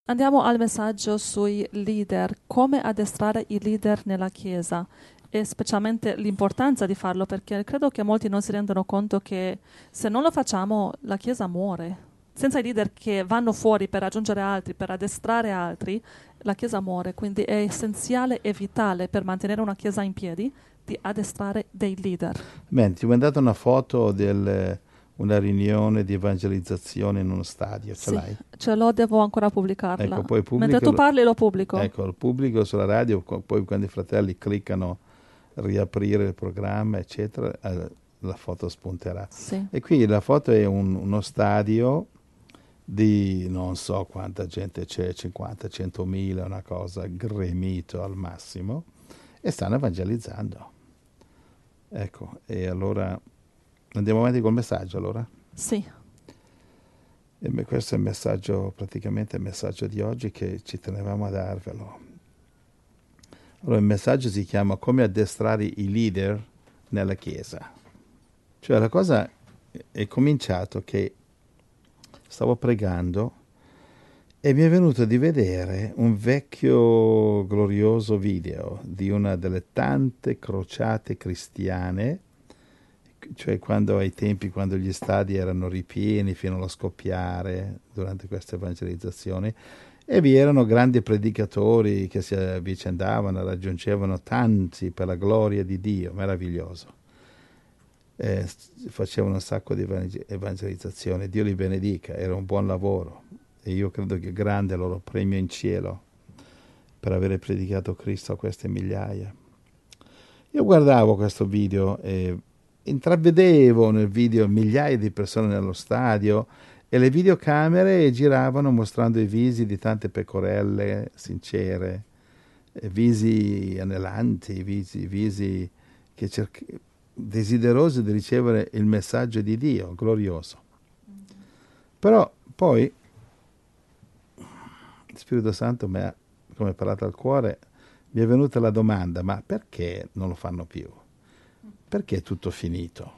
Andiamo al messaggio sui leader, come addestrare i leader nella Chiesa e specialmente l'importanza di farlo, perché credo che molti non si rendono conto che se non lo facciamo la Chiesa muore. Senza i leader che vanno fuori per raggiungere altri, per addestrare altri, la Chiesa muore. Quindi è essenziale e vitale per mantenere una Chiesa in piedi di addestrare dei leader. Bene, ti ho mandato una foto di una riunione di evangelizzazione in uno stadio, ce Sì, l'hai? ce l'ho, devo ancora pubblicarla. Ecco, poi Mentre tu parli lo pubblico. Ecco, il pubblico sulla radio, poi quando i fratelli cliccano riaprire il programma, eccetera, la foto spunterà. Sì. E qui la foto è uno stadio di non so quanta gente c'è, 50, 100.000, una cosa, gremito al massimo, e stanno evangelizzando. Ecco, e allora andiamo avanti col messaggio, allora? Sì. E questo è il messaggio, praticamente il messaggio di oggi che ci tenevamo a darvelo. Allora il messaggio si chiama Come addestrare i leader nella Chiesa. Cioè la cosa è cominciato che stavo pregando e mi è venuto di vedere un vecchio glorioso video di una delle tante crociate cristiane, cioè quando ai tempi, quando gli stadi erano ripieni fino allo scoppiare durante queste evangelizzazioni, e vi erano grandi predicatori che si avvicendavano, raggiungevano tanti per la gloria di Dio, meraviglioso. Facevano un sacco di evangelizzazione, Dio li benedica, era un buon lavoro e io credo che grande il loro premio in cielo per avere predicato Cristo a queste migliaia. Io guardavo questo video e intravedevo nel video migliaia di persone nello stadio e le videocamere giravano mostrando i visi di tante pecorelle sincere, visi anelanti, visi che desiderosi di ricevere il messaggio di Dio, glorioso. Però poi il Spirito Santo mi ha, come parlato al cuore, mi è venuta la domanda, ma perché non lo fanno più? Perché è tutto finito?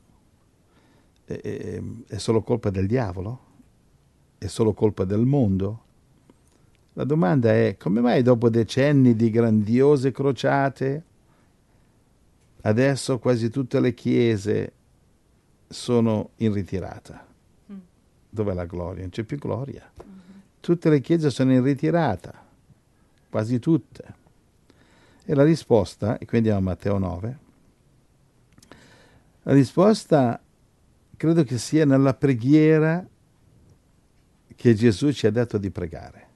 È solo colpa del diavolo? È solo colpa del mondo? La domanda è, come mai dopo decenni di grandiose crociate, adesso quasi tutte le chiese sono in ritirata? Dov'è la gloria? Non c'è più gloria. Tutte le chiese sono in ritirata, quasi tutte. E la risposta, e qui andiamo a Matteo 9, la risposta credo che sia nella preghiera che Gesù ci ha detto di pregare,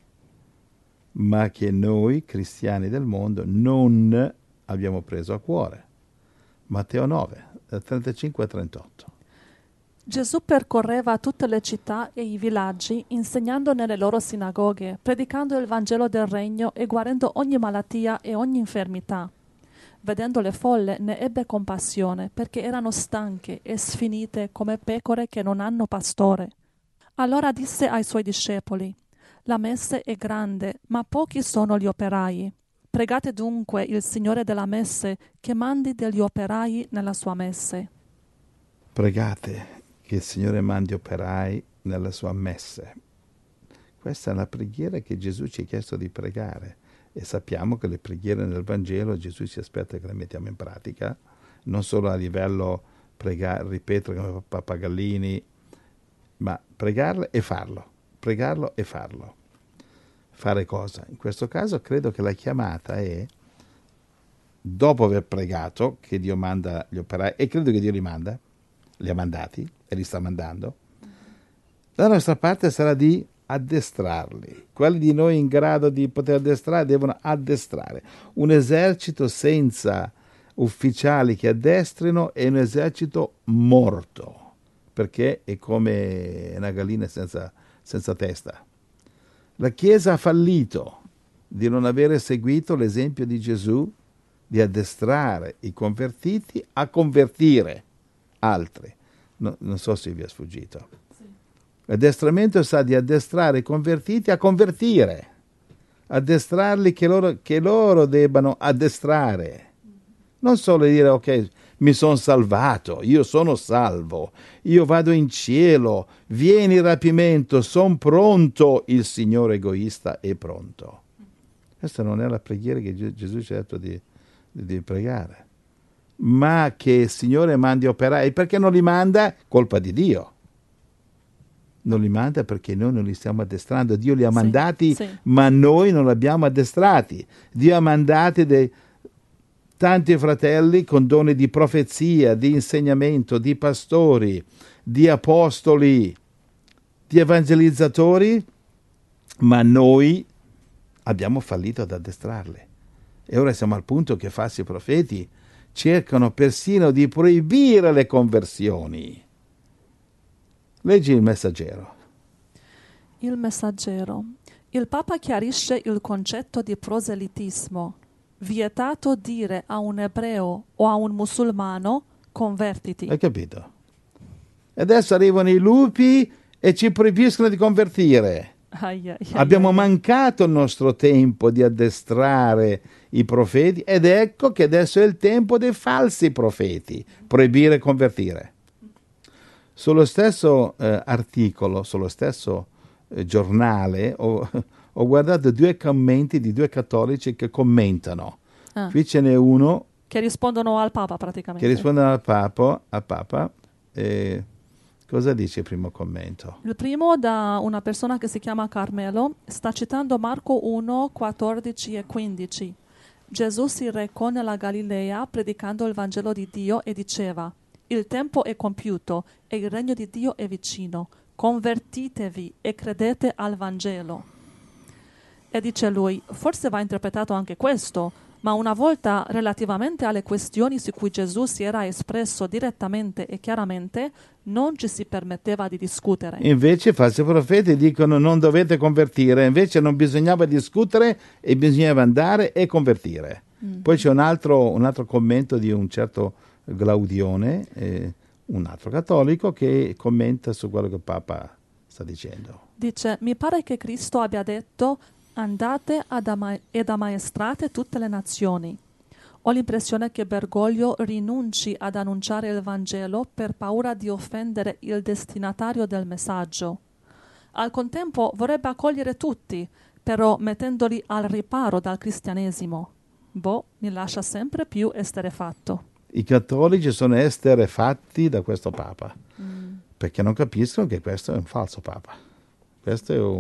ma che noi, cristiani del mondo, non abbiamo preso a cuore. Matteo 9, 35 e 38. Gesù percorreva tutte le città e i villaggi, insegnando nelle loro sinagoghe, predicando il Vangelo del Regno e guarendo ogni malattia e ogni infermità. Vedendo le folle ne ebbe compassione, perché erano stanche e sfinite come pecore che non hanno pastore. Allora disse ai suoi discepoli: La messe è grande, ma pochi sono gli operai. Pregate dunque il Signore della messe che mandi degli operai nella sua messe. Pregate che il Signore mandi operai nella sua messe. Questa è la preghiera che Gesù ci ha chiesto di pregare e sappiamo che le preghiere nel Vangelo Gesù si aspetta che le mettiamo in pratica, non solo a livello ripetere come pappagallini, ma pregarle e farlo, pregarlo e farlo. Fare cosa? In questo caso credo che la chiamata è, dopo aver pregato, che Dio manda gli operai, e credo che Dio li manda, li ha mandati e li sta mandando, la nostra parte sarà di addestrarli. Quelli di noi in grado di poter addestrare devono addestrare. Un esercito senza ufficiali che addestrino è un esercito morto, perché è come una gallina senza testa. La Chiesa ha fallito di non avere seguito l'esempio di Gesù di addestrare i convertiti a convertire altri. No, non so se vi è sfuggito. Sì. L'addestramento sa di addestrare i convertiti a convertire, addestrarli che loro debbano addestrare. Non solo dire ok, mi sono salvato, io sono salvo, io vado in cielo, vieni il rapimento, sono pronto, il Signore egoista è pronto. Questa non è la preghiera che Gesù ci ha detto di pregare, ma che il Signore mandi operai. Perché non li manda? Colpa di Dio. Non li manda perché noi non li stiamo addestrando. Dio li ha mandati, ma noi non li abbiamo addestrati. Dio ha mandati tanti fratelli con doni di profezia, di insegnamento, di pastori, di apostoli, di evangelizzatori, ma noi abbiamo fallito ad addestrarli. E ora siamo al punto che falsi profeti cercano persino di proibire le conversioni. Leggi il Messaggero. Il Messaggero. Il Papa chiarisce il concetto di proselitismo. Vietato dire a un ebreo o a un musulmano convertiti. Hai capito? E adesso arrivano i lupi e ci proibiscono di convertire. Abbiamo mancato il nostro tempo di addestrare i profeti ed ecco che adesso è il tempo dei falsi profeti, proibire e convertire. Sullo stesso articolo, sullo stesso giornale, ho guardato 2 commenti di 2 cattolici che commentano. Qui ce n'è uno che rispondono al Papa praticamente. Che rispondono al Papa. Cosa dice il primo commento? Il primo, da una persona che si chiama Carmelo, sta citando Marco 1, 14 e 15. Gesù si recò nella Galilea predicando il Vangelo di Dio e diceva: il tempo è compiuto e il regno di Dio è vicino. Convertitevi e credete al Vangelo. E dice lui, forse va interpretato anche questo, ma una volta relativamente alle questioni su cui Gesù si era espresso direttamente e chiaramente, non ci si permetteva di discutere. Invece i falsi profeti dicono non dovete convertire, invece non bisognava discutere e bisognava andare e convertire. Poi c'è un altro commento di un certo Glaudione, un altro cattolico, che commenta su quello che il Papa sta dicendo. Dice, mi pare che Cristo abbia detto: andate ed ammaestrate tutte le nazioni. Ho l'impressione che Bergoglio rinunci ad annunciare il Vangelo per paura di offendere il destinatario del messaggio. Al contempo vorrebbe accogliere tutti, però mettendoli al riparo dal cristianesimo. Mi lascia sempre più esterrefatto. I cattolici sono esterrefatti da questo Papa, perché non capiscono che questo è un falso Papa. Questo è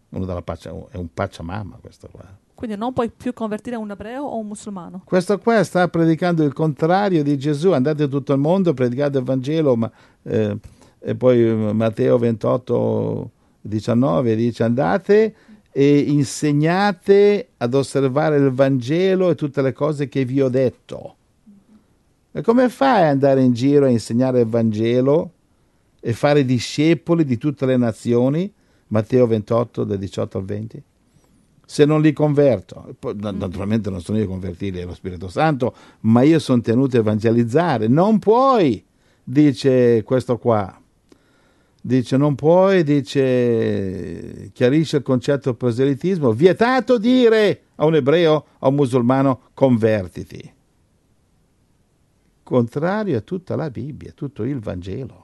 un pacciamama, questo qua. Quindi non puoi più convertire un ebreo o un musulmano. Questo qua sta predicando il contrario di Gesù. Andate in tutto il mondo, predicate il Vangelo, e poi Matteo 28, 19 dice: andate e insegnate ad osservare il Vangelo e tutte le cose che vi ho detto. E come fai ad andare in giro a insegnare il Vangelo e fare discepoli di tutte le nazioni? Matteo 28, dal 18 al 20. Se non li converto, naturalmente non sono io a convertirli, è lo Spirito Santo, ma io sono tenuto a evangelizzare. Non puoi, dice questo qua. Dice non puoi, chiarisce il concetto del proselitismo. Vietato dire a un ebreo, a un musulmano, convertiti. Contrario a tutta la Bibbia, tutto il Vangelo.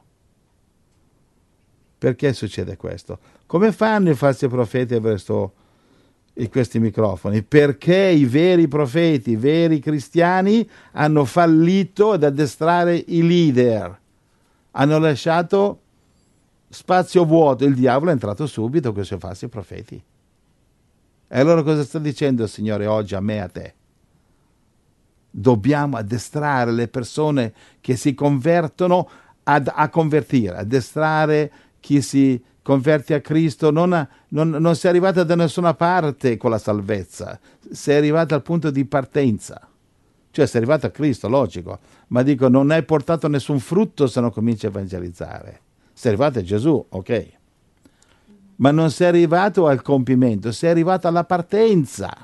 Perché succede questo? Come fanno i falsi profeti a avere questi microfoni? Perché i veri profeti, i veri cristiani hanno fallito ad addestrare i leader. Hanno lasciato spazio vuoto. Il diavolo è entrato subito con i suoi falsi profeti. E allora cosa sta dicendo il Signore oggi a me e a te? Dobbiamo addestrare le persone che si convertono a convertire, addestrare chi si converte a Cristo. Non si è arrivata da nessuna parte con la salvezza, si è arrivata al punto di partenza. Cioè sei arrivato a Cristo, logico, ma dico non hai portato nessun frutto se non cominci a evangelizzare. Sei arrivato a Gesù, ok, ma non sei arrivato al compimento, sei arrivato alla partenza.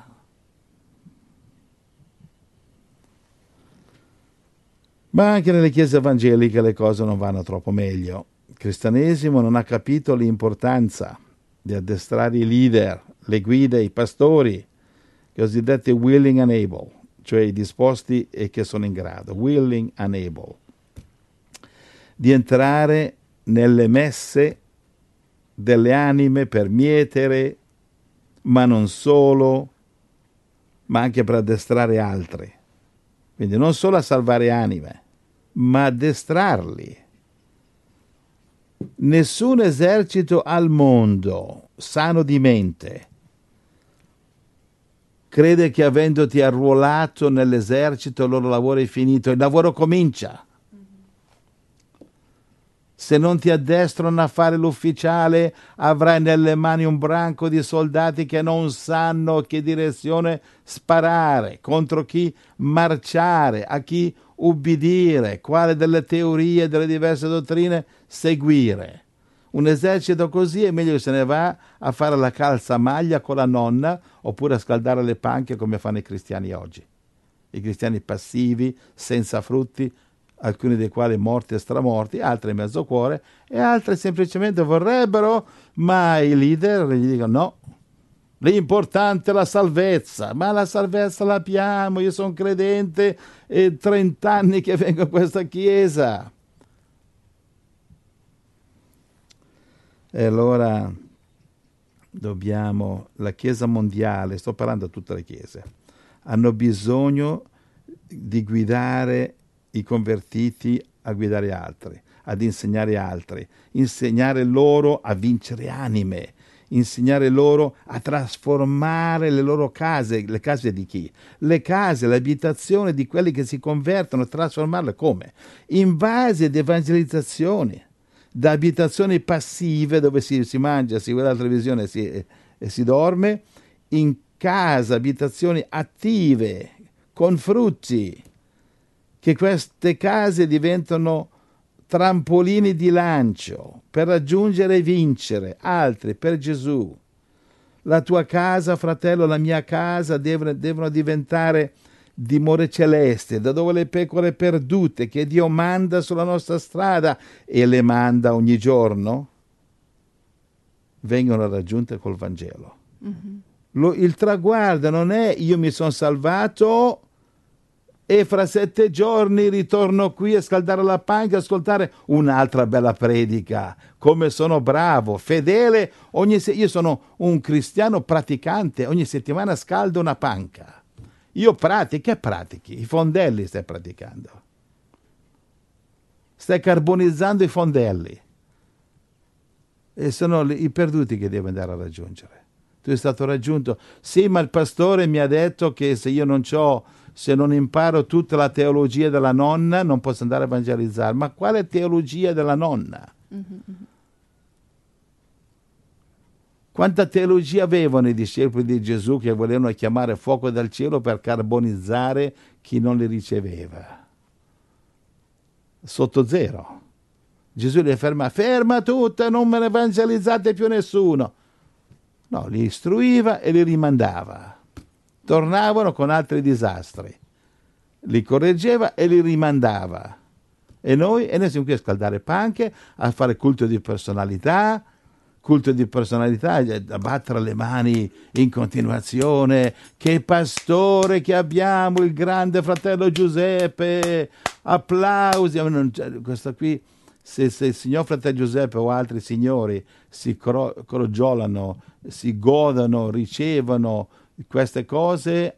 Ma anche nelle chiese evangeliche le cose non vanno troppo meglio. Il cristianesimo non ha capito l'importanza di addestrare i leader, le guide, i pastori, i cosiddetti willing and able, cioè disposti e che sono in grado, willing and able, di entrare nelle messe delle anime per mietere, ma non solo, ma anche per addestrare altri. Quindi non solo a salvare anime, ma addestrarli. Nessun esercito al mondo, sano di mente, crede che avendoti arruolato nell'esercito il loro lavoro è finito. Il lavoro comincia. Se non ti addestrano a fare l'ufficiale, avrai nelle mani un branco di soldati che non sanno che direzione sparare, contro chi marciare, a chi ubbidire, quale delle teorie, delle diverse dottrine seguire. Un esercito così è meglio che se ne va a fare la calzamaglia con la nonna oppure a scaldare le panche come fanno i cristiani oggi. I cristiani passivi, senza frutti, alcuni dei quali morti e stramorti, altri mezzo cuore e altri semplicemente vorrebbero, ma i leader gli dicono no, l'importante è la salvezza, ma la salvezza l'abbiamo, io sono credente e 30 anni che vengo a questa chiesa. E allora la Chiesa mondiale, sto parlando a tutte le chiese, hanno bisogno di guidare i convertiti a guidare altri, ad insegnare altri, insegnare loro a vincere anime, insegnare loro a trasformare le loro case. Le case di chi? Le case, le abitazioni di quelli che si convertono, trasformarle come? In vasi di evangelizzazione, da abitazioni passive dove si mangia, si guarda la televisione e si dorme, in casa, abitazioni attive, con frutti, che queste case diventano trampolini di lancio per raggiungere e vincere altri per Gesù. La tua casa, fratello, la mia casa devono diventare dimore celeste, da dove le pecore perdute che Dio manda sulla nostra strada e le manda ogni giorno vengono raggiunte col Vangelo. Mm-hmm. Il traguardo non è io mi sono salvato e fra 7 giorni ritorno qui a scaldare la panca e ascoltare un'altra bella predica. Come sono bravo, fedele, io sono un cristiano praticante, ogni settimana scaldo una panca. Io che pratichi? I fondelli stai praticando. Stai carbonizzando i fondelli. E sono i perduti che devi andare a raggiungere. Tu sei stato raggiunto. Sì, ma il pastore mi ha detto che se non imparo tutta la teologia della nonna non posso andare a evangelizzare. Ma quale teologia della nonna? Mm-hmm. Quanta teologia avevano i discepoli di Gesù che volevano chiamare fuoco dal cielo per carbonizzare chi non li riceveva? Sotto zero. Gesù li ferma tutto, non me ne evangelizzate più nessuno. No, li istruiva e li rimandava. Tornavano con altri disastri. Li correggeva e li rimandava. E noi siamo qui a scaldare panche, a fare culto di personalità, a battere le mani in continuazione. Che pastore che abbiamo, il grande fratello Giuseppe, applausi. Questo qui, se il signor fratello Giuseppe o altri signori si crogiolano, si godono, ricevono queste cose,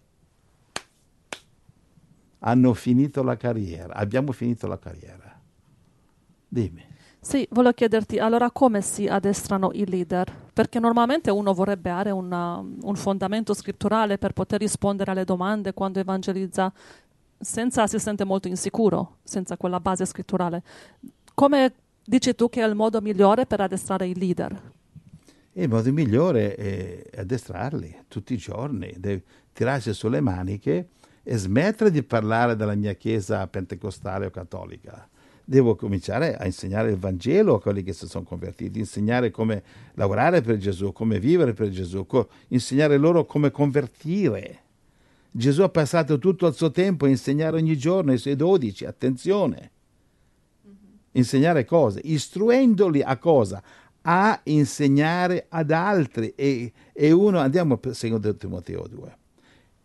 hanno finito la carriera, abbiamo finito la carriera. Dimmi. Sì, volevo chiederti, allora come si addestrano i leader? Perché normalmente uno vorrebbe avere un fondamento scritturale per poter rispondere alle domande quando evangelizza, si sente molto insicuro, senza quella base scritturale. Come dici tu che è il modo migliore per addestrare i leader? Il modo migliore è addestrarli tutti i giorni, tirarsi sulle maniche e smettere di parlare della mia chiesa pentecostale o cattolica. Devo cominciare a insegnare il Vangelo a quelli che si sono convertiti, insegnare come lavorare per Gesù, come vivere per Gesù, insegnare loro come convertire. Gesù ha passato tutto il suo tempo a insegnare ogni giorno ai suoi 12, attenzione. Insegnare cose, istruendoli a cosa? A insegnare ad altri. E uno, andiamo per 2 Timoteo 2.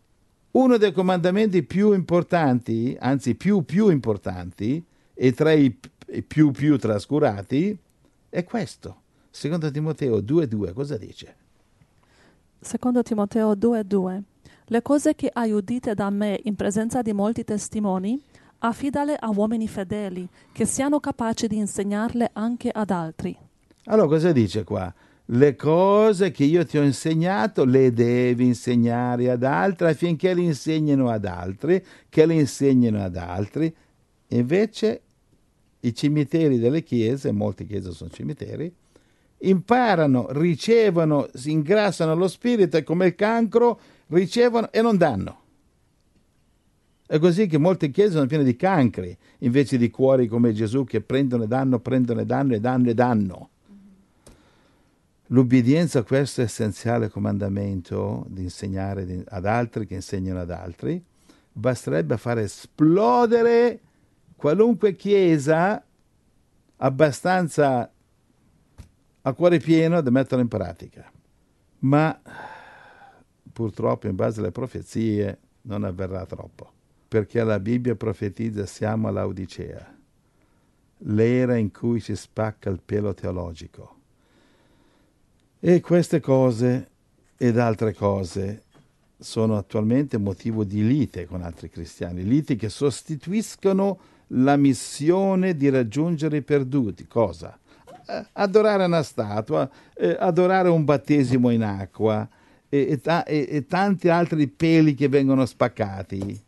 Uno dei comandamenti più importanti, anzi più importanti, e tra i più trascurati, è questo. Secondo Timoteo 2,2, cosa dice? Secondo Timoteo 2,2. Le cose che hai udite da me in presenza di molti testimoni, affidale a uomini fedeli, che siano capaci di insegnarle anche ad altri. Allora cosa dice qua? Le cose che io ti ho insegnato le devi insegnare ad altri affinché le insegnino ad altri, che le insegnino ad altri. Invece i cimiteri delle chiese, molte chiese sono cimiteri, imparano, ricevono, si ingrassano lo spirito e come il cancro ricevono e non danno. È così che molte chiese sono piene di cancri, invece di cuori come Gesù che prendono e danno, prendono e danno e danno e danno. L'ubbidienza a questo essenziale comandamento di insegnare ad altri che insegnano ad altri basterebbe far esplodere qualunque chiesa abbastanza a cuore pieno da metterlo in pratica. Ma purtroppo in base alle profezie non avverrà troppo, perché la Bibbia profetizza siamo all'Odicea, l'era in cui si spacca il pelo teologico. E queste cose ed altre cose sono attualmente motivo di lite con altri cristiani, liti che sostituiscono la missione di raggiungere i perduti. Cosa? Adorare una statua, adorare un battesimo in acqua e tanti altri peli che vengono spaccati.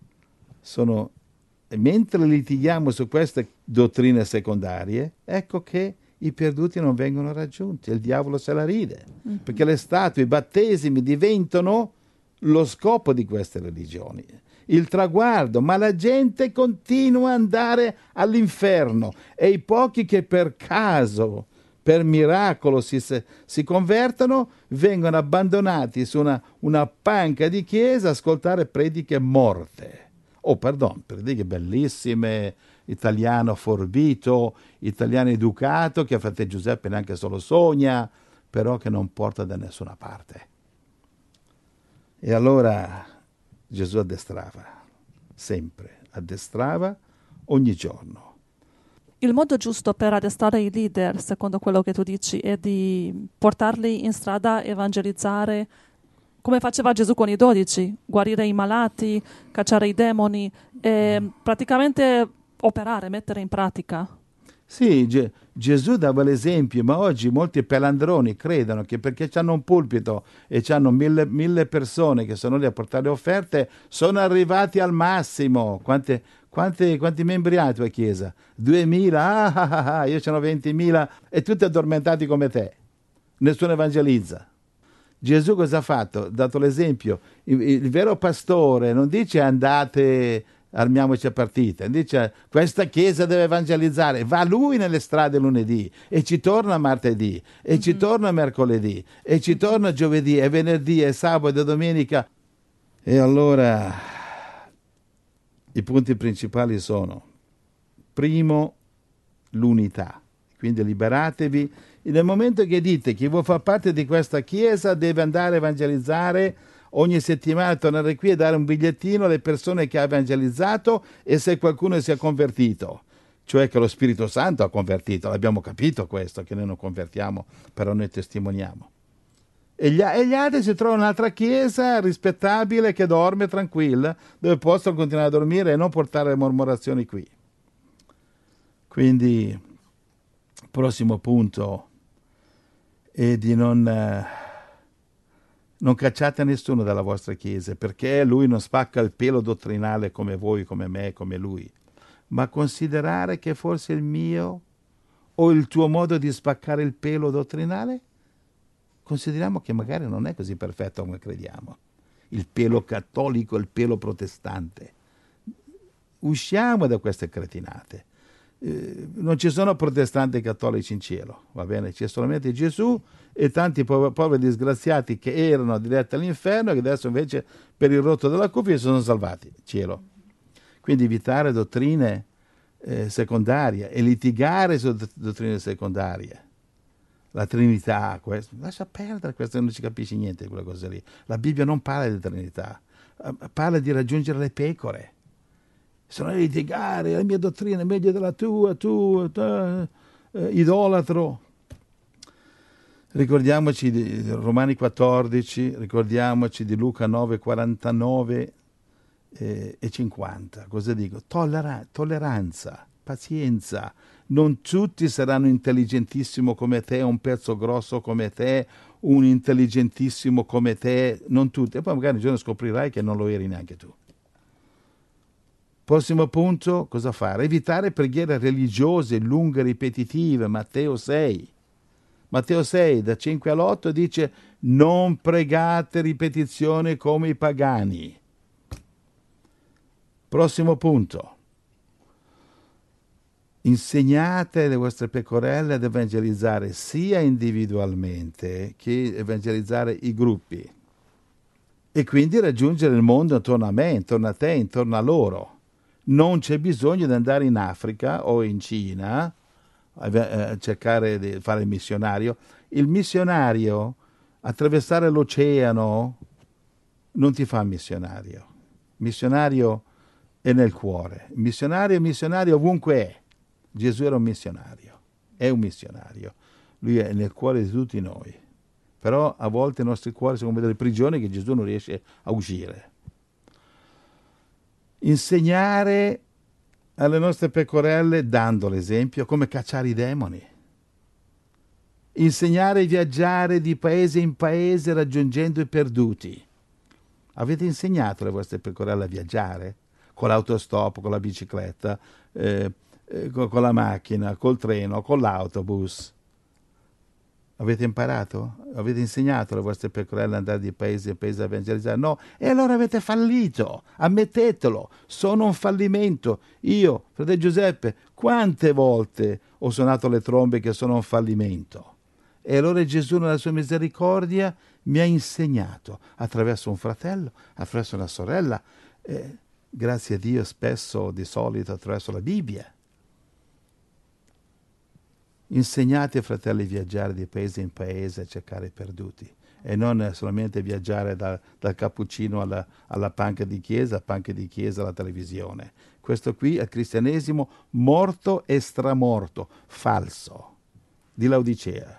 Mentre litighiamo su queste dottrine secondarie, ecco che i perduti non vengono raggiunti, il diavolo se la ride, perché le statue, i battesimi diventano lo scopo di queste religioni, il traguardo, ma la gente continua ad andare all'inferno e i pochi che per caso, per miracolo si convertono, vengono abbandonati su una panca di chiesa a ascoltare prediche morte. Prediche bellissime, italiano forbito, italiano educato, che a frate Giuseppe neanche solo sogna, però che non porta da nessuna parte. E allora Gesù addestrava, sempre, addestrava ogni giorno. Il modo giusto per addestrare i leader, secondo quello che tu dici, è di portarli in strada, evangelizzare, come faceva Gesù con i 12, guarire i malati, cacciare i demoni, e praticamente operare, mettere in pratica. Sì, Gesù dava l'esempio, ma oggi molti pelandroni credono che perché hanno un pulpito e hanno mille persone che sono lì a portare offerte, sono arrivati al massimo. Quanti membri hai tua chiesa? 2000? Io ce n'ho 20.000 e tutti addormentati come te. Nessuno evangelizza. Gesù cosa ha fatto? Ha dato l'esempio. Il vero pastore non dice andate, armiamoci a partita, dice questa chiesa deve evangelizzare, va lui nelle strade lunedì e ci torna martedì e ci torna mercoledì e ci torna giovedì e venerdì e sabato e domenica. E allora i punti principali sono: primo, l'unità, quindi liberatevi. Nel momento che dite chi vuol far parte di questa chiesa deve andare a evangelizzare, ogni settimana tornare qui e dare un bigliettino alle persone che ha evangelizzato e se qualcuno si è convertito, cioè che lo Spirito Santo ha convertito, l'abbiamo capito questo, che noi non convertiamo, però noi testimoniamo. E gli altri si trovano in un'altra chiesa rispettabile che dorme tranquilla, dove possono continuare a dormire e non portare le mormorazioni qui. Quindi, prossimo punto è di non cacciate nessuno dalla vostra chiesa, perché lui non spacca il pelo dottrinale come voi, come me, come lui, ma considerare che forse il mio o il tuo modo di spaccare il pelo dottrinale, consideriamo che magari non è così perfetto come crediamo. Il pelo cattolico, il pelo protestante. Usciamo da queste cretinate. Non ci sono protestanti e cattolici in cielo, va bene? C'è solamente Gesù e tanti poveri disgraziati che erano diretti all'inferno e che adesso invece per il rotto della cuffia sono salvati, cielo. Quindi evitare dottrine secondarie e litigare su dottrine secondarie. La Trinità, lascia perdere questo, non ci capisci niente di quelle cose lì. La Bibbia non parla di Trinità. parla di raggiungere le pecore. Se non litigare, la mia dottrina è meglio della tua, tu idolatro. Ricordiamoci di Romani 14, ricordiamoci di Luca 9, 49 e 50. Cosa dico? Tolleranza, pazienza. Non tutti saranno intelligentissimo come te, un pezzo grosso come te, un intelligentissimo come te, non tutti. E poi magari un giorno scoprirai che non lo eri neanche tu. Prossimo punto, cosa fare? Evitare preghiere religiose, lunghe, ripetitive. Matteo 6. Matteo 6, da 5 all'8 dice: non pregate ripetizione come i pagani. Prossimo punto. Insegnate le vostre pecorelle ad evangelizzare sia individualmente che evangelizzare i gruppi. E quindi raggiungere il mondo intorno a me, intorno a te, intorno a loro. Non c'è bisogno di andare in Africa o in Cina a cercare di fare il missionario. Il missionario, attraversare l'oceano, non ti fa missionario. Il missionario è nel cuore. Il missionario ovunque è. Gesù era un missionario, è un missionario. Lui è nel cuore di tutti noi. Però a volte i nostri cuori sono come delle prigioni che Gesù non riesce a uscire. Insegnare alle nostre pecorelle, dando l'esempio, come cacciare i demoni. Insegnare a viaggiare di paese in paese raggiungendo i perduti. Avete insegnato alle vostre pecorelle a viaggiare? Con l'autostop, con la bicicletta, con la macchina, col treno, con l'autobus. Avete imparato? Avete insegnato alle vostre pecorelle ad andare di paese in paese a evangelizzare? No, e allora avete fallito, ammettetelo, sono un fallimento. Io, fratello Giuseppe, quante volte ho suonato le trombe che sono un fallimento? E allora Gesù nella sua misericordia mi ha insegnato attraverso un fratello, attraverso una sorella, grazie a Dio spesso, di solito, attraverso la Bibbia. Insegnate ai fratelli a viaggiare di paese in paese a cercare i perduti e non solamente viaggiare dal cappuccino alla panca di chiesa alla televisione. Questo qui è il cristianesimo morto e stramorto, falso, di Laodicea.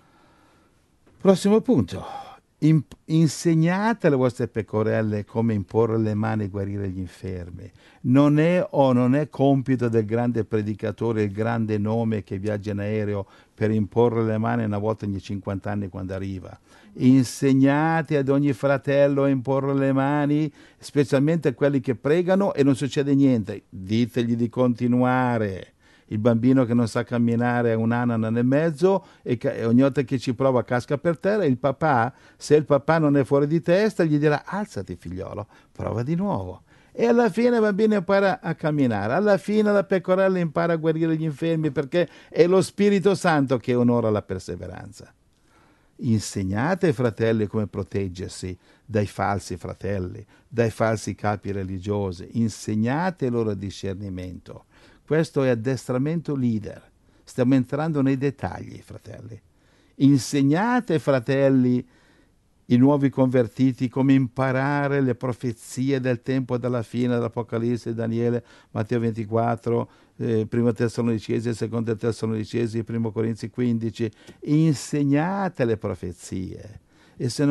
Prossimo punto. Insegnate alle vostre pecorelle come imporre le mani e guarire gli infermi. Non è compito del grande predicatore, il grande nome che viaggia in aereo per imporre le mani una volta ogni 50 anni quando arriva. Insegnate ad ogni fratello a imporre le mani, specialmente a quelli che pregano e non succede niente. Ditegli di continuare. Il bambino che non sa camminare a 1 anno e mezzo e ogni volta che ci prova casca per terra, il papà, se il papà non è fuori di testa, gli dirà: alzati figliolo, prova di nuovo. E alla fine il bambino impara a camminare, alla fine la pecorella impara a guarire gli infermi, perché è lo Spirito Santo che onora la perseveranza. Insegnate ai fratelli come proteggersi dai falsi fratelli, dai falsi capi religiosi, insegnate loro discernimento. Questo è addestramento leader. Stiamo entrando nei dettagli, fratelli. Insegnate ai fratelli, i nuovi convertiti, come imparare le profezie del tempo della fine, dell'Apocalisse, Daniele, Matteo 24, Primo Tessalonicesi, Seconda Tessalonicesi, Primo Corinzi 15. Insegnate le profezie. E se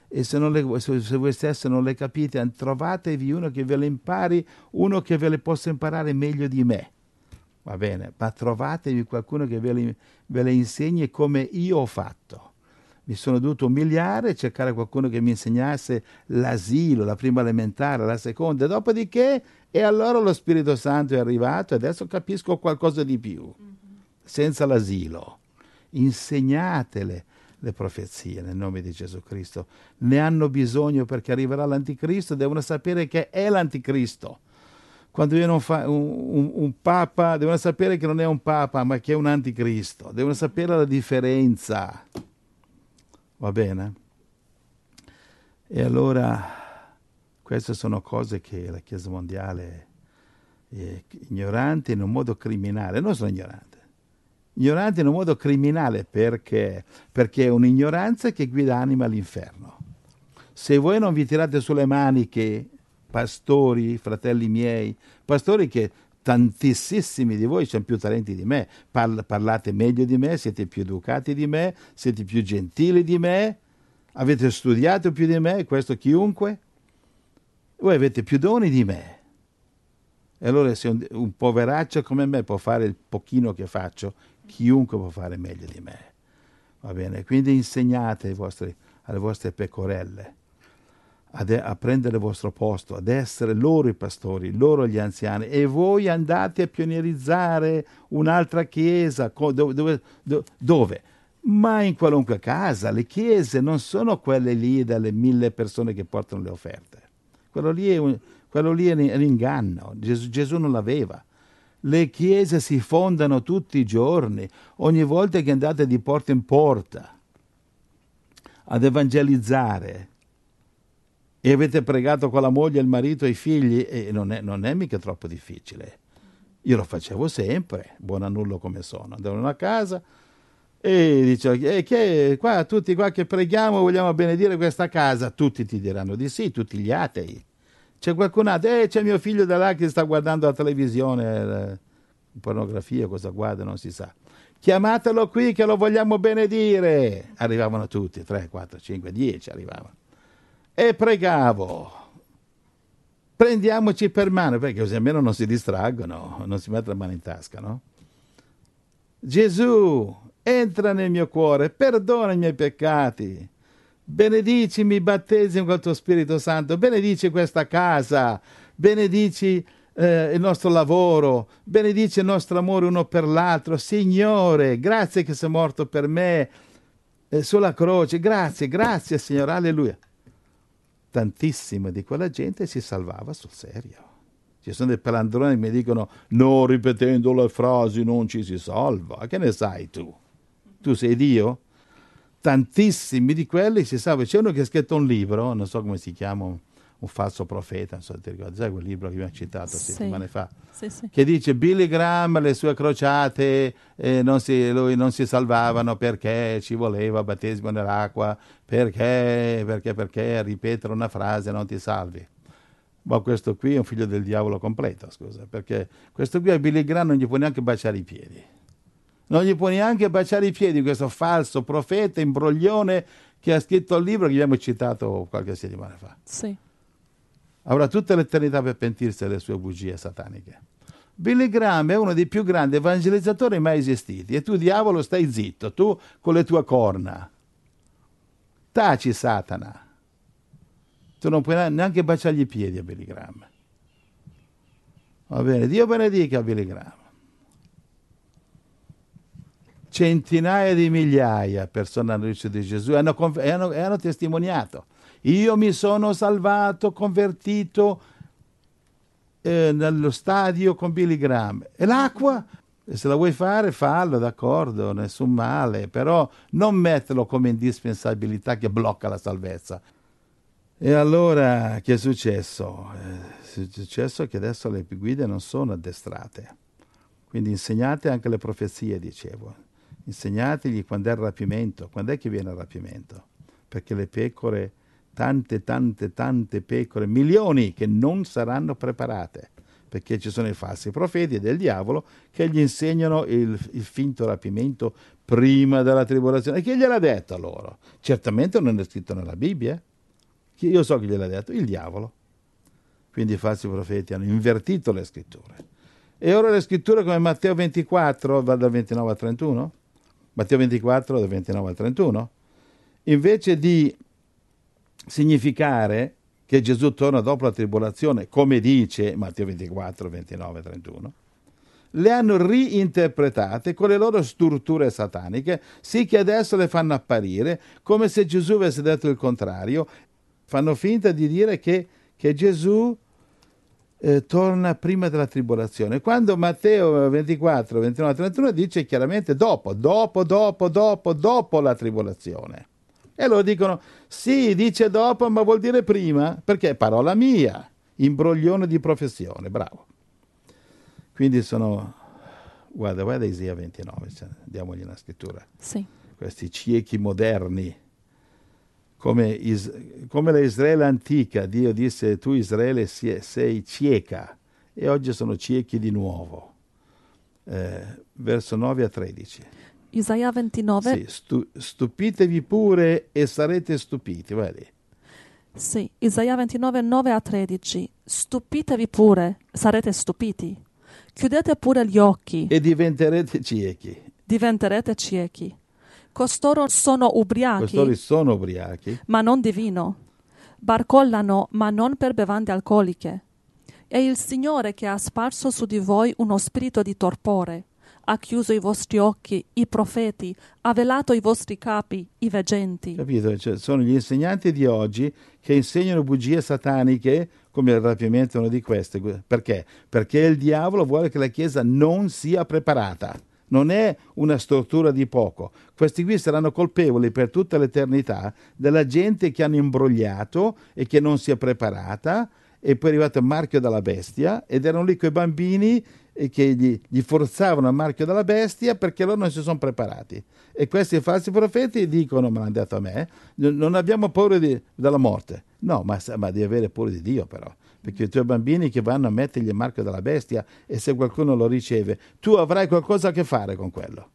voi stessi non le capite, trovatevi uno che ve le impari, uno che ve le possa imparare meglio di me. Va bene, ma trovatevi qualcuno che ve le insegni come io ho fatto. Mi sono dovuto umiliare e cercare qualcuno che mi insegnasse l'asilo, la prima elementare, la seconda, dopodiché, e allora lo Spirito Santo è arrivato e adesso capisco qualcosa di più. Senza l'asilo. Insegnatele le profezie nel nome di Gesù Cristo. Ne hanno bisogno perché arriverà l'Anticristo, devono sapere che è l'Anticristo. Quando viene un papa, devono sapere che non è un papa, ma che è un anticristo. Devono sapere la differenza. Va bene? E allora, queste sono cose che la Chiesa mondiale è ignorante in un modo criminale. Non sono ignorante in un modo criminale perché è un'ignoranza che guida anima all'inferno. Se voi non vi tirate sulle maniche, pastori, fratelli miei, pastori che tantissimi di voi sono più talenti di me, parlate meglio di me, siete più educati di me, siete più gentili di me, avete studiato più di me, questo chiunque, voi avete più doni di me. E allora se un poveraccio come me può fare il pochino che faccio, chiunque può fare meglio di me. Va bene? Quindi insegnate alle vostre pecorelle a prendere il vostro posto, ad essere loro i pastori, loro gli anziani, e voi andate a pionierizzare un'altra chiesa. Dove? Ma in qualunque casa. Le chiese non sono quelle lì dalle 1000 persone che portano le offerte. Quello lì è un inganno. Gesù non l'aveva. Le chiese si fondano tutti i giorni, ogni volta che andate di porta in porta ad evangelizzare e avete pregato con la moglie, il marito e i figli, e non è mica troppo difficile. Io lo facevo sempre, buon annullo come sono. Andavo in una casa e dicevo, qua, tutti qua che preghiamo vogliamo benedire questa casa. Tutti ti diranno di sì, tutti gli atei. C'è qualcun altro, c'è mio figlio da là che sta guardando la televisione, pornografia, cosa guarda, non si sa. Chiamatelo qui che lo vogliamo benedire. Arrivavano tutti, 3, 4, 5, 10 arrivavano. E pregavo. Prendiamoci per mano, perché così almeno non si distraggono, non si mettono la mano in tasca, no? Gesù, entra nel mio cuore, perdona i miei peccati. Benedicimi, battesimi col tuo Spirito Santo, benedici questa casa, benedici il nostro lavoro, benedici il nostro amore uno per l'altro. Signore, grazie che sei morto per me sulla croce, grazie Signore, alleluia. Tantissima di quella gente si salvava sul serio. Ci sono dei pelandroni che mi dicono, no, ripetendo le frasi non ci si salva. Che ne sai tu? Tu sei Dio? Tantissimi di quelli si salva. C'è uno che ha scritto un libro, non so come si chiama, un falso profeta, non so se ti ricordi, sai quel libro che abbiamo citato settimane fa, sì. Che dice Billy Graham, le sue crociate, lui non si salvavano perché ci voleva battesimo nell'acqua, perché ripetere una frase non ti salvi. Ma questo qui è un figlio del diavolo completo, scusa, perché questo qui a Billy Graham non gli può neanche baciare i piedi. Non gli può neanche baciare i piedi questo falso profeta, imbroglione, che ha scritto il libro che abbiamo citato qualche settimana fa. Sì. Avrà tutta l'eternità per pentirsi delle sue bugie sataniche. Billy Graham è uno dei più grandi evangelizzatori mai esistiti e tu, diavolo, stai zitto, tu con le tue corna. Taci, Satana. Tu non puoi neanche baciargli i piedi a Billy Graham. Va bene, Dio benedica Billy Graham. Centinaia di migliaia di persone alla luce di Gesù hanno testimoniato. Io mi sono salvato, convertito nello stadio con Billy Graham. E l'acqua? Se la vuoi fare, fallo, d'accordo, nessun male, però non metterlo come indispensabilità che blocca la salvezza. E allora che è successo? È successo che adesso le guide non sono addestrate. Quindi insegnate anche le profezie, dicevo. Insegnategli quando è il rapimento, quando è che viene il rapimento, perché le pecore, tante pecore, milioni che non saranno preparate, perché ci sono i falsi profeti del diavolo che gli insegnano il finto rapimento prima della tribolazione. E chi gliel'ha detto a loro? Certamente non è scritto nella Bibbia. Io so chi gliel'ha detto, il diavolo. Quindi i falsi profeti hanno invertito le scritture. E ora le scritture come Matteo 24, va dal 29 al 31, Matteo 24 dal 29 al 31, invece di significare che Gesù torna dopo la tribolazione, come dice Matteo 24, 29 e 31, le hanno reinterpretate con le loro strutture sataniche, sì che adesso le fanno apparire come se Gesù avesse detto il contrario. Fanno finta di dire che Gesù torna prima della tribolazione, quando Matteo 24, 29 e 31 dice chiaramente dopo la tribolazione. E loro dicono, sì, dice dopo, ma vuol dire prima, perché è parola mia, imbroglione di professione, bravo. Quindi guarda Isaia 29, diamogli una scrittura. Sì. Questi ciechi moderni come la Israele antica. Dio disse: tu Israele sei cieca, e oggi sono ciechi di nuovo. Verso 9 a 13. Isaia 29. Sì, stupitevi pure e sarete stupiti. Vedi? Sì, Isaia 29, 9 a 13. Stupitevi pure, sarete stupiti. Chiudete pure gli occhi. E diventerete ciechi. Diventerete ciechi. Costoro sono ubriachi, Ma non di vino. Barcollano, ma non per bevande alcoliche. È il Signore che ha sparso su di voi uno spirito di torpore. Ha chiuso i vostri occhi, i profeti, ha velato i vostri capi, i veggenti. Capito? Cioè, sono gli insegnanti di oggi che insegnano bugie sataniche, come il rapimento è una di queste. Perché? Perché il diavolo vuole che la Chiesa non sia preparata. Non è una stortura di poco. Questi qui saranno colpevoli per tutta l'eternità della gente che hanno imbrogliato e che non si è preparata, e poi è arrivato il marchio della bestia, ed erano lì quei bambini che gli forzavano il marchio della bestia perché loro non si sono preparati. E questi falsi profeti dicono: ma l'hanno detto a me, non abbiamo paura della morte. No, ma devi avere paura di Dio, però, perché i tuoi bambini che vanno a mettergli il marchio della bestia, e se qualcuno lo riceve, tu avrai qualcosa a che fare con quello.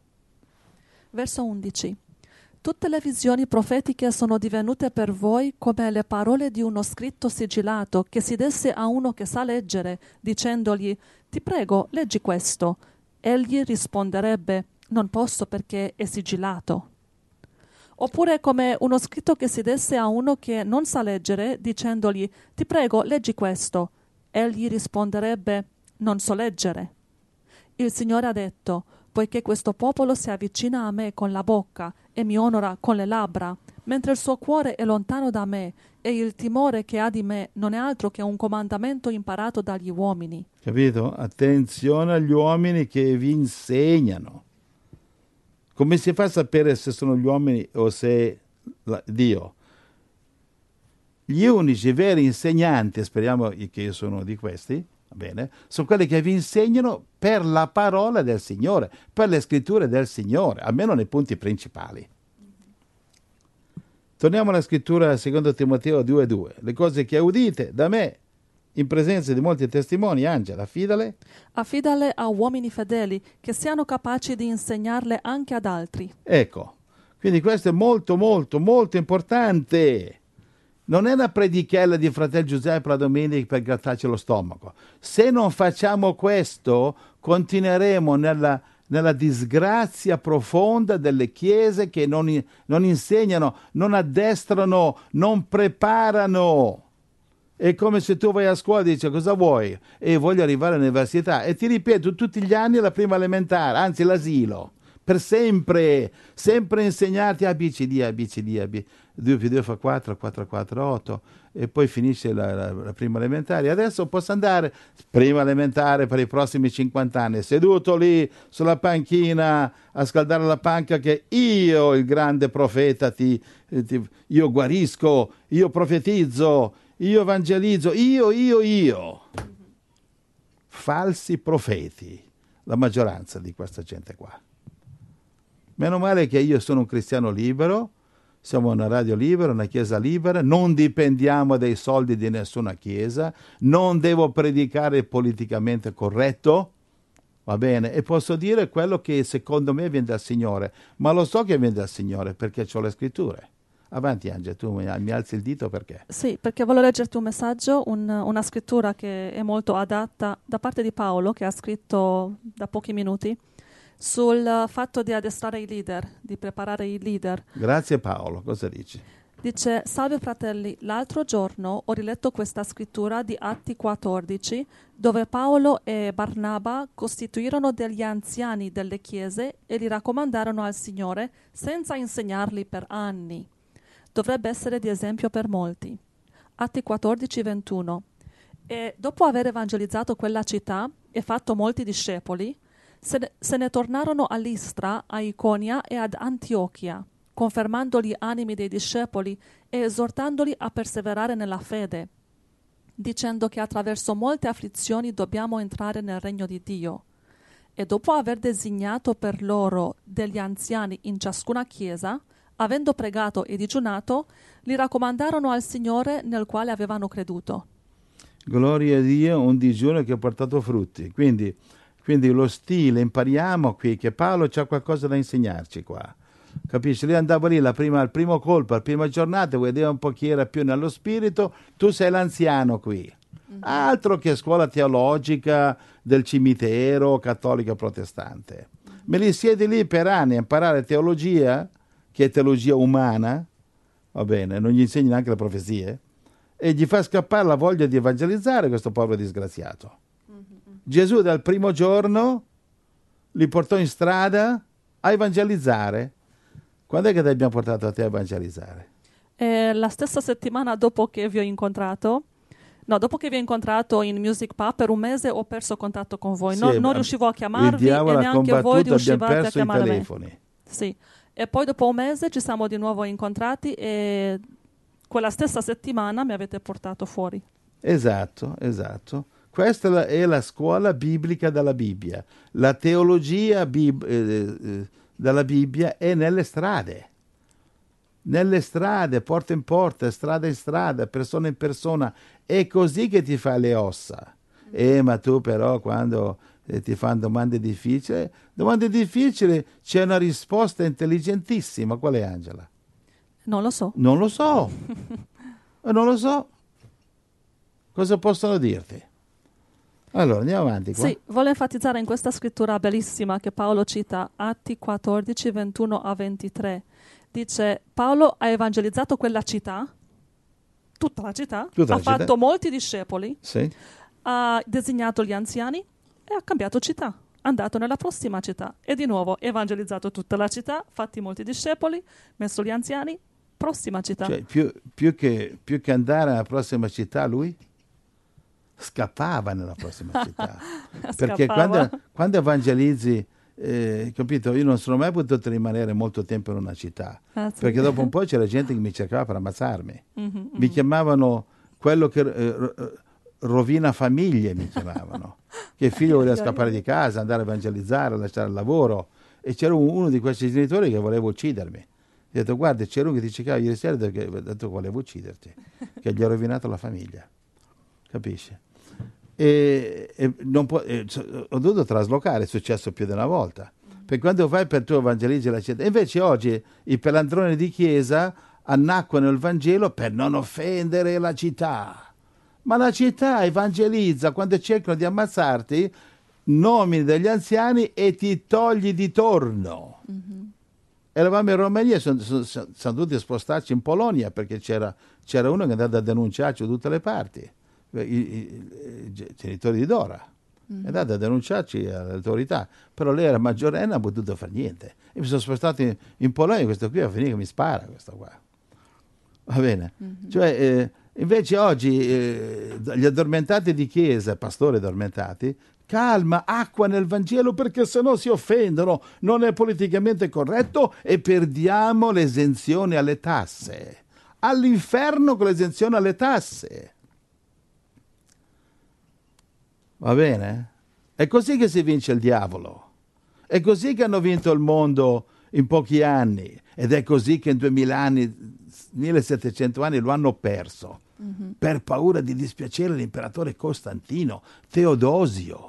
Verso 11. Tutte le visioni profetiche sono divenute per voi come le parole di uno scritto sigillato che si desse a uno che sa leggere, dicendogli: ti prego, leggi questo. Egli risponderebbe: non posso perché è sigillato. Oppure come uno scritto che si desse a uno che non sa leggere, dicendogli: ti prego, leggi questo. Egli risponderebbe: non so leggere. Il Signore ha detto: poiché questo popolo si avvicina a me con la bocca e mi onora con le labbra, mentre il suo cuore è lontano da me e il timore che ha di me non è altro che un comandamento imparato dagli uomini. Capito? Attenzione agli uomini che vi insegnano. Come si fa a sapere se sono gli uomini o se Dio? Gli unici veri insegnanti, speriamo che io sono di questi, va bene, sono quelli che vi insegnano per la parola del Signore, per le scritture del Signore, almeno nei punti principali. Torniamo alla scrittura secondo Timoteo 2,2. Le cose che udite da me in presenza di molti testimoni, Angela, affidale a uomini fedeli che siano capaci di insegnarle anche ad altri. Ecco, quindi questo è molto molto molto importante. Non è una predichella di fratello Giuseppe la domenica per grattarci lo stomaco. Se non facciamo questo, continueremo nella disgrazia profonda delle chiese che non insegnano, non addestrano, non preparano. È come se tu vai a scuola e dici: cosa vuoi? E voglio arrivare all'università. E ti ripeto tutti gli anni la prima elementare, anzi l'asilo. Per sempre insegnarti ABCD, 2 più 2 fa 4, 4, 4, 8, e poi finisce la prima elementare. Adesso posso andare prima elementare per i prossimi 50 anni, seduto lì sulla panchina a scaldare la panca, che io, il grande profeta, io guarisco, io profetizzo, io evangelizzo, io. Falsi profeti, la maggioranza di questa gente qua. Meno male che io sono un cristiano libero, siamo una radio libera, una chiesa libera, non dipendiamo dai soldi di nessuna chiesa, non devo predicare politicamente corretto, va bene? E posso dire quello che secondo me viene dal Signore, ma lo so che viene dal Signore perché ho le scritture. Avanti Angela, tu mi alzi il dito perché? Sì, perché voglio leggerti un messaggio, una scrittura che è molto adatta da parte di Paolo, che ha scritto da pochi minuti, sul fatto di addestrare i leader, di preparare i leader. Grazie Paolo, cosa dici? Dice: salve fratelli, l'altro giorno ho riletto questa scrittura di Atti 14, dove Paolo e Barnaba costituirono degli anziani delle chiese e li raccomandarono al Signore senza insegnarli per anni. Dovrebbe essere di esempio per molti. Atti 14, 21. E dopo aver evangelizzato quella città e fatto molti discepoli, se ne tornarono a Listra, a Iconia e ad Antiochia, confermando gli animi dei discepoli e esortandoli a perseverare nella fede, dicendo che attraverso molte afflizioni dobbiamo entrare nel regno di Dio. E dopo aver designato per loro degli anziani in ciascuna chiesa, Avendo pregato e digiunato, li raccomandarono al Signore nel quale avevano creduto. Gloria a Dio, un digiuno che ha portato frutti. Quindi lo stile, impariamo qui che Paolo c'ha qualcosa da insegnarci qua. Capisci? Lui andava lì al primo colpo, la prima giornata, vedeva un po' chi era più nello spirito, tu sei l'anziano qui. Altro che scuola teologica del cimitero, cattolica protestante. Me li siedi lì per anni a imparare teologia, che è teologia umana, va bene, non gli insegni neanche le profezie, e gli fa scappare la voglia di evangelizzare questo povero disgraziato. Gesù dal primo giorno li portò in strada a evangelizzare. Quando è che ti abbiamo portato a te a evangelizzare? La stessa settimana dopo che vi ho incontrato, in Music Pub, per un mese ho perso contatto con voi. Sì, Non riuscivo a chiamarvi il e diavolo ha neanche voi combattuto, abbiamo riuscivate a perso i chiamare me. telefoni. Sì. E poi dopo un mese ci siamo di nuovo incontrati e quella stessa settimana mi avete portato fuori. Esatto. Questa è la scuola biblica della Bibbia. La teologia della Bibbia è nelle strade, porta in porta, strada in strada, persona in persona. È così che ti fa le ossa. Ma tu però quando ti fanno domande difficili, c'è una risposta intelligentissima. Qual è, Angela? Non lo so. Non lo so. Cosa possono dirti? Allora, andiamo avanti qua. Sì, voglio enfatizzare in questa scrittura bellissima che Paolo cita, Atti 14, 21 a 23. Dice, Paolo ha evangelizzato quella città, tutta la città, ha fatto molti discepoli, sì, ha designato gli anziani e ha cambiato città. Andato nella prossima città e di nuovo evangelizzato tutta la città, fatti molti discepoli, messo gli anziani, prossima città. Cioè, più che andare alla prossima città, lui scappava nella prossima città. Perché quando evangelizzi, capito, io non sono mai potuto rimanere molto tempo in una città, sì. Perché dopo un po' c'era gente che mi cercava per ammazzarmi. Mi chiamavano quello che rovina famiglie, mi chiamavano. Che il figlio voleva scappare di casa, andare a evangelizzare, lasciare il lavoro, e c'era uno di questi genitori che voleva uccidermi. Ho detto, guarda, c'era uno che ti cercava ieri sera perché ho detto volevo ucciderti, che gli ha rovinato la famiglia, capisci? Ho dovuto traslocare, è successo più di una volta, perché quando vai per tu evangelizzi la città, invece oggi i pelandroni di chiesa annacquano il Vangelo per non offendere la città. Ma la città evangelizza quando cercano di ammazzarti, nomini degli anziani e ti togli di torno. Eravamo in Romania, siamo dovuti spostarci in Polonia perché c'era uno che andava a denunciarci da tutte le parti, i genitori di Dora. È andato a denunciarci alle autorità, però lei era maggiorenne e non ha potuto fare niente. E mi sono spostato in Polonia, questo qui va a finire che mi spara, questo qua. Va bene? Cioè, invece oggi gli addormentati di chiesa, pastori addormentati, calma, acqua nel Vangelo perché sennò si offendono, non è politicamente corretto e perdiamo l'esenzione alle tasse. All'inferno con l'esenzione alle tasse. Va bene? È così che si vince il diavolo. È così che hanno vinto il mondo in pochi anni. Ed è così che in 2000 anni, 1700 anni lo hanno perso. Per paura di dispiacere l'imperatore Costantino, Teodosio.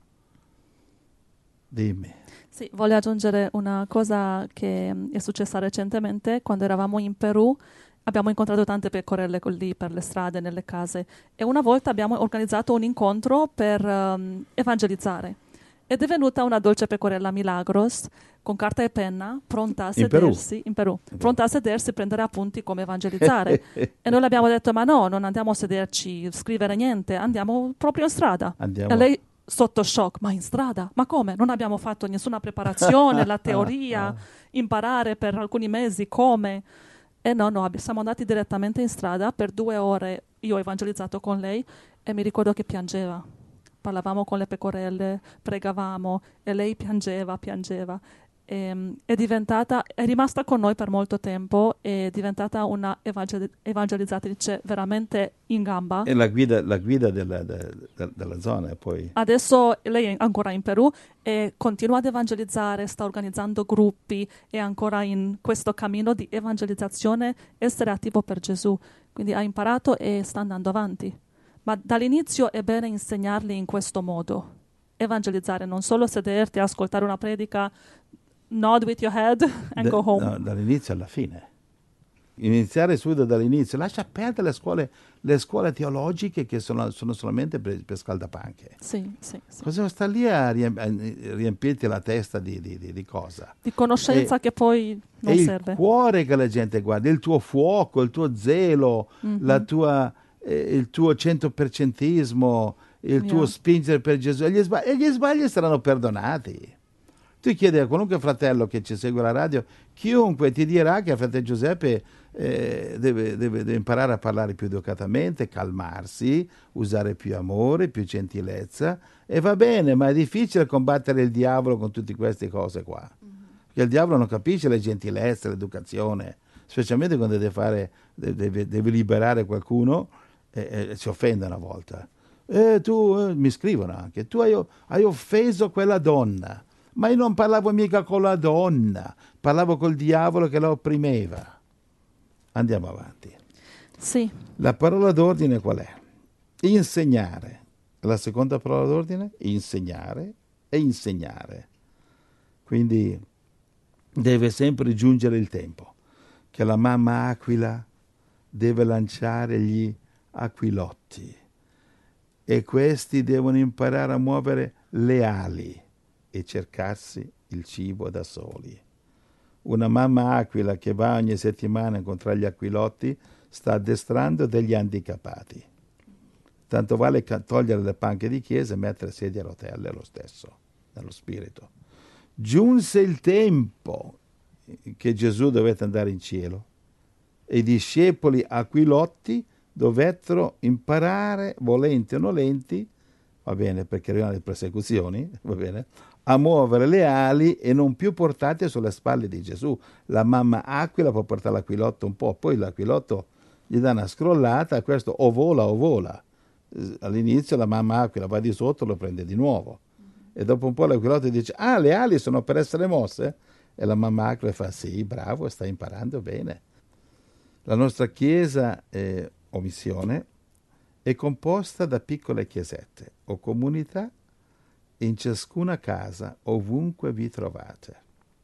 Dimmi. Sì, voglio aggiungere una cosa che è successa recentemente. Quando eravamo in Perù abbiamo incontrato tante pecorelle lì per le strade, nelle case, e una volta abbiamo organizzato un incontro per evangelizzare. Ed è venuta una dolce pecorella Milagros con carta e penna, pronta a sedersi in Perù, pronta a sedersi, prendere appunti come evangelizzare. E noi le abbiamo detto, ma no, non andiamo a sederci, scrivere niente, andiamo proprio in strada. E lei sotto shock, ma in strada? Ma come? Non abbiamo fatto nessuna preparazione, la teoria, imparare per alcuni mesi come? E no, siamo andati direttamente in strada, per 2 ore io ho evangelizzato con lei e mi ricordo che piangeva. Parlavamo con le pecorelle, pregavamo e lei piangeva. è rimasta con noi per molto tempo, è diventata una evangelizzatrice veramente in gamba. È la guida della zona, poi. Adesso lei è ancora in Perù e continua ad evangelizzare, sta organizzando gruppi, è ancora in questo cammino di evangelizzazione, essere attivo per Gesù. Quindi ha imparato e sta andando avanti. Ma dall'inizio è bene insegnarli in questo modo. Evangelizzare, non solo sederti, ascoltare una predica, nod with your head and go home. No, dall'inizio alla fine. Iniziare subito dall'inizio. Lascia perdere le scuole teologiche che sono solamente per scaldapanche. Sì. Cosa sta lì a riempirti la testa di cosa? Di conoscenza che poi non serve. È il cuore che la gente guarda, il tuo fuoco, il tuo zelo, il tuo 100%ismo, il tuo spingere per Gesù. E gli sbagli saranno perdonati. Tu chiedi a qualunque fratello che ci segue alla radio, chiunque ti dirà che il fratello Giuseppe deve imparare a parlare più educatamente, calmarsi, usare più amore, più gentilezza, e va bene, ma è difficile combattere il diavolo con tutte queste cose qua. Perché il diavolo non capisce le gentilezze, l'educazione, specialmente quando deve liberare qualcuno e si offende una volta. Mi scrivono anche, tu hai offeso quella donna. Ma io non parlavo mica con la donna, parlavo col diavolo che la opprimeva. Andiamo avanti. Sì. La parola d'ordine qual è? Insegnare. La seconda parola d'ordine? Insegnare e insegnare. Quindi deve sempre giungere il tempo che la mamma aquila deve lanciare gli aquilotti e questi devono imparare a muovere le ali e cercarsi il cibo da soli. Una mamma aquila che va ogni settimana a incontrare gli aquilotti sta addestrando degli handicappati. Tanto vale togliere le panche di chiesa e mettere sedie a rotelle lo stesso, nello spirito. Giunse il tempo che Gesù dovette andare in cielo e i discepoli aquilotti dovettero imparare, volenti o nolenti, va bene, perché arrivano le persecuzioni, va bene, a muovere le ali e non più portate sulle spalle di Gesù. La mamma aquila può portare l'aquilotto un po', poi l'aquilotto gli dà una scrollata, questo o vola. All'inizio la mamma aquila va di sotto, lo prende di nuovo. E dopo un po' l'aquilotto dice, le ali sono per essere mosse? E la mamma aquila fa, sì, bravo, stai imparando bene. La nostra chiesa o missione è composta da piccole chiesette o comunità in ciascuna casa, ovunque vi trovate.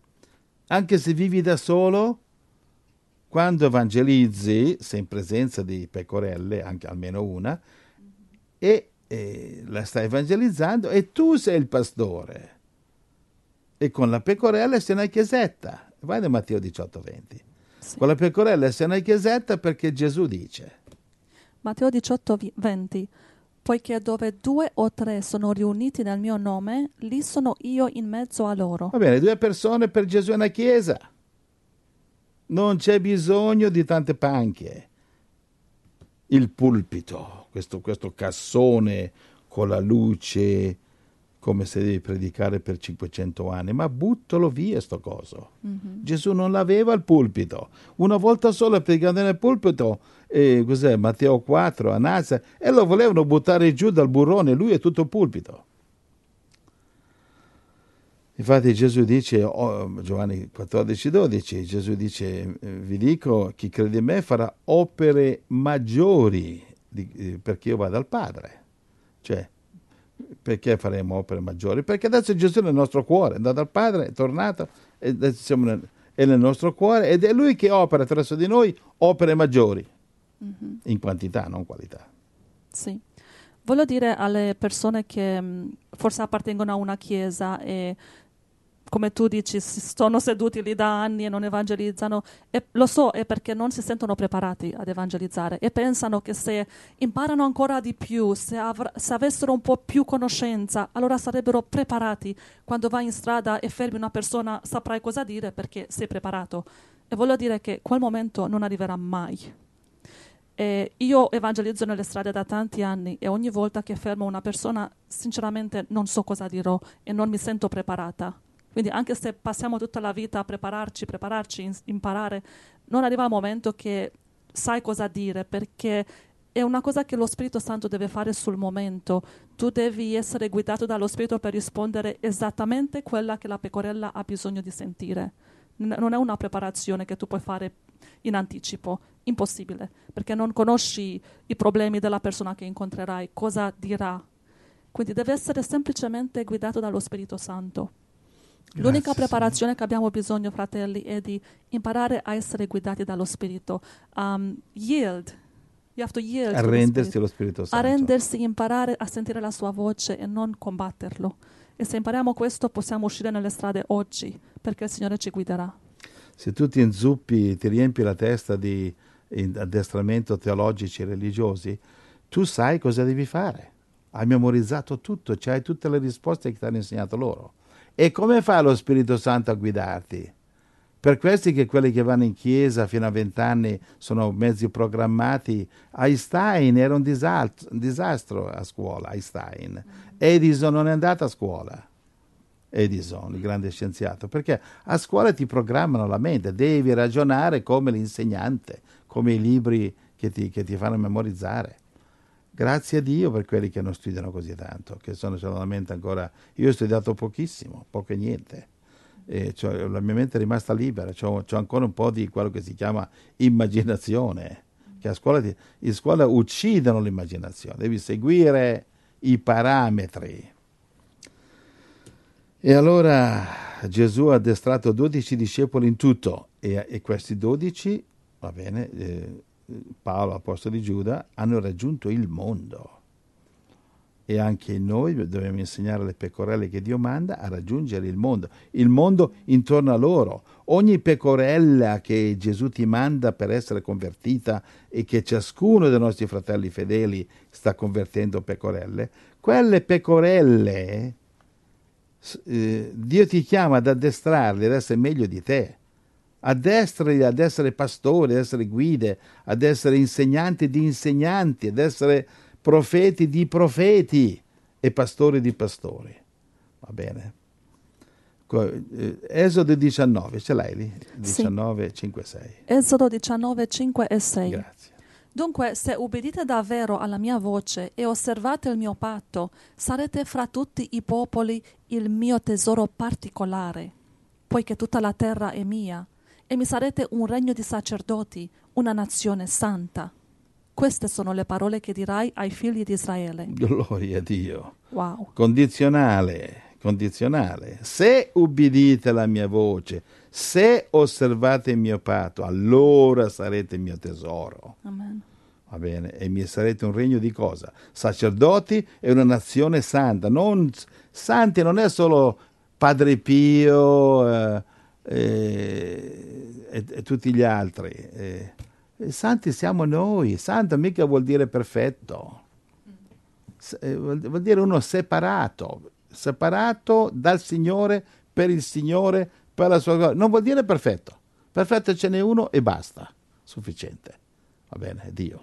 Anche se vivi da solo, quando evangelizzi, sei in presenza di pecorelle, anche almeno una, e la stai evangelizzando e tu sei il pastore. E con la pecorella sei una chiesetta. Vai da Matteo 18:20. Sì. Con la pecorella sei una chiesetta perché Gesù dice. Matteo 18:20. Poiché dove 2 o 3 sono riuniti nel mio nome, lì sono io in mezzo a loro. Va bene, 2 persone per Gesù è una chiesa. Non c'è bisogno di tante panche. Il pulpito, questo cassone con la luce, come se devi predicare per 500 anni, ma buttalo via sto coso. Gesù non l'aveva il pulpito. Una volta sola predicando nel pulpito, Matteo 4 a Nazareth, e lo volevano buttare giù dal burrone, lui è tutto pulpito. Infatti Gesù dice, Giovanni 14:12, Gesù dice, vi dico, chi crede in me farà opere maggiori perché io vado al Padre. Cioè, perché faremo opere maggiori? Perché adesso Gesù è nel nostro cuore, è andato al Padre, è tornato, e adesso è nel nostro cuore, ed è Lui che opera attraverso di noi opere maggiori, in quantità, non qualità. Sì. Voglio dire alle persone che forse appartengono a una chiesa e, come tu dici, sono seduti lì da anni e non evangelizzano, e lo so, è perché non si sentono preparati ad evangelizzare e pensano che se imparano ancora di più, se avessero un po' più conoscenza, allora sarebbero preparati. Quando vai in strada e fermi una persona saprai cosa dire perché sei preparato. E voglio dire che quel momento non arriverà mai. E io evangelizzo nelle strade da tanti anni e ogni volta che fermo una persona sinceramente non so cosa dirò e non mi sento preparata. Quindi anche se passiamo tutta la vita a prepararci, imparare, non arriva il momento che sai cosa dire, perché è una cosa che lo Spirito Santo deve fare sul momento. Tu devi essere guidato dallo Spirito per rispondere esattamente quella che la pecorella ha bisogno di sentire. Non è una preparazione che tu puoi fare in anticipo, impossibile, perché non conosci i problemi della persona che incontrerai, cosa dirà. Quindi deve essere semplicemente guidato dallo Spirito Santo. L'unica preparazione che abbiamo bisogno, fratelli, è di imparare a essere guidati dallo Spirito. Yield. You have to yield. Arrendersi allo Spirito Santo. Arrendersi, imparare a sentire la sua voce e non combatterlo. E se impariamo questo possiamo uscire nelle strade oggi, perché il Signore ci guiderà. Se tu ti inzuppi, ti riempi la testa di addestramento teologici e religiosi, tu sai cosa devi fare. Hai memorizzato tutto, c'hai tutte le risposte che ti hanno insegnato loro. E come fa lo Spirito Santo a guidarti? Per questi che quelli che vanno in chiesa fino a 20 anni sono mezzi programmati, Einstein era un disastro a scuola, Einstein. Edison non è andato a scuola. Edison, il grande scienziato, perché a scuola ti programmano la mente, devi ragionare come l'insegnante, come i libri che ti fanno memorizzare. Grazie a Dio per quelli che non studiano così tanto, che sono la mente ancora. Io ho studiato pochissimo, poco e niente, e la mia mente è rimasta libera, c'ho ancora un po' di quello che si chiama immaginazione, che in scuola uccidono l'immaginazione, devi seguire i parametri. E allora Gesù ha addestrato 12 discepoli in tutto, e questi 12, va bene, Paolo, apostolo di Giuda, hanno raggiunto il mondo. E anche noi dobbiamo insegnare alle pecorelle che Dio manda a raggiungere il mondo intorno a loro. Ogni pecorella che Gesù ti manda per essere convertita e che ciascuno dei nostri fratelli fedeli sta convertendo pecorelle, quelle pecorelle, Dio ti chiama ad addestrarli ad essere meglio di te. Addestrali ad essere pastori, ad essere guide, ad essere insegnanti di insegnanti, ad essere profeti di profeti e pastori di pastori. Va bene? Esodo 19, ce l'hai lì? 19, 5 e 6. Esodo 19, 5 e 6. Grazie. Dunque, se ubbidite davvero alla mia voce e osservate il mio patto, sarete fra tutti i popoli il mio tesoro particolare, poiché tutta la terra è mia, e mi sarete un regno di sacerdoti, una nazione santa. Queste sono le parole che dirai ai figli di Israele. Gloria a Dio. Wow. Condizionale. Se ubbidite la mia voce, se osservate il mio patto, allora sarete il mio tesoro. Amen. Va bene? E mi sarete un regno di cosa? Sacerdoti e una nazione santa. Santi non è solo Padre Pio e tutti gli altri. Santi siamo noi. Santo mica vuol dire perfetto. Vuol dire uno separato dal Signore, per il Signore, per la sua gloria. Non vuol dire perfetto. Perfetto ce n'è uno e basta. Sufficiente. Va bene, Dio.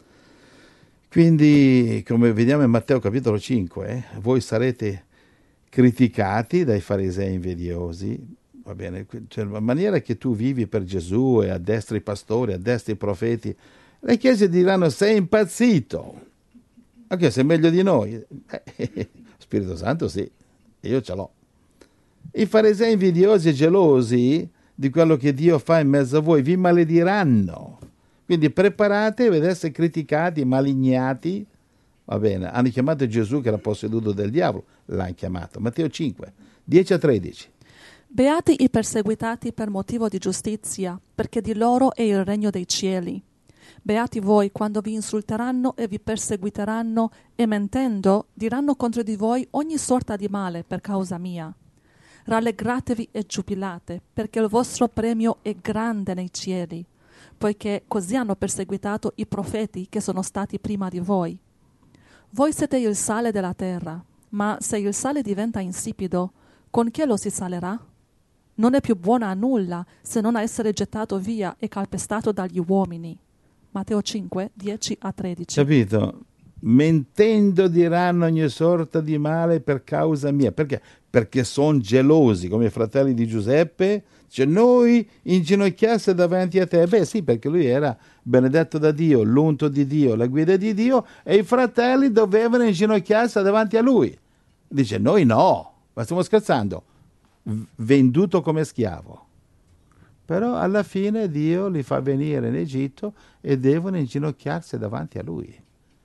Quindi, come vediamo in Matteo capitolo 5, voi sarete criticati dai farisei invidiosi. Va bene, cioè, la maniera che tu vivi per Gesù e addestri i pastori, addestri i profeti, le chiese diranno: sei impazzito. Ok, sei meglio di noi. Spirito Santo sì, io ce l'ho. I farisei invidiosi e gelosi di quello che Dio fa in mezzo a voi vi malediranno. Quindi preparatevi ad essere criticati, malignati. Va bene, hanno chiamato Gesù che era posseduto del diavolo, l'hanno chiamato. Matteo 5, 10 a 13. Beati i perseguitati per motivo di giustizia, perché di loro è il regno dei cieli. Beati voi quando vi insulteranno e vi perseguiteranno e mentendo diranno contro di voi ogni sorta di male per causa mia. Rallegratevi e giubilate, perché il vostro premio è grande nei cieli, poiché così hanno perseguitato i profeti che sono stati prima di voi. Voi siete il sale della terra, ma se il sale diventa insipido, con che lo si salerà? Non è più buona a nulla se non a essere gettato via e calpestato dagli uomini. Matteo 5, 10 a 13. Capito? mentendo diranno ogni sorta di male per causa mia. Perché? Perché sono gelosi, come i fratelli di Giuseppe. Cioè, noi inginocchiasse davanti a te. Beh sì, perché lui era benedetto da Dio, l'unto di Dio, la guida di Dio, e i fratelli dovevano inginocchiarsi davanti a lui. Dice, noi no, ma stiamo scherzando, venduto come schiavo. Però alla fine Dio li fa venire in Egitto e devono inginocchiarsi davanti a lui.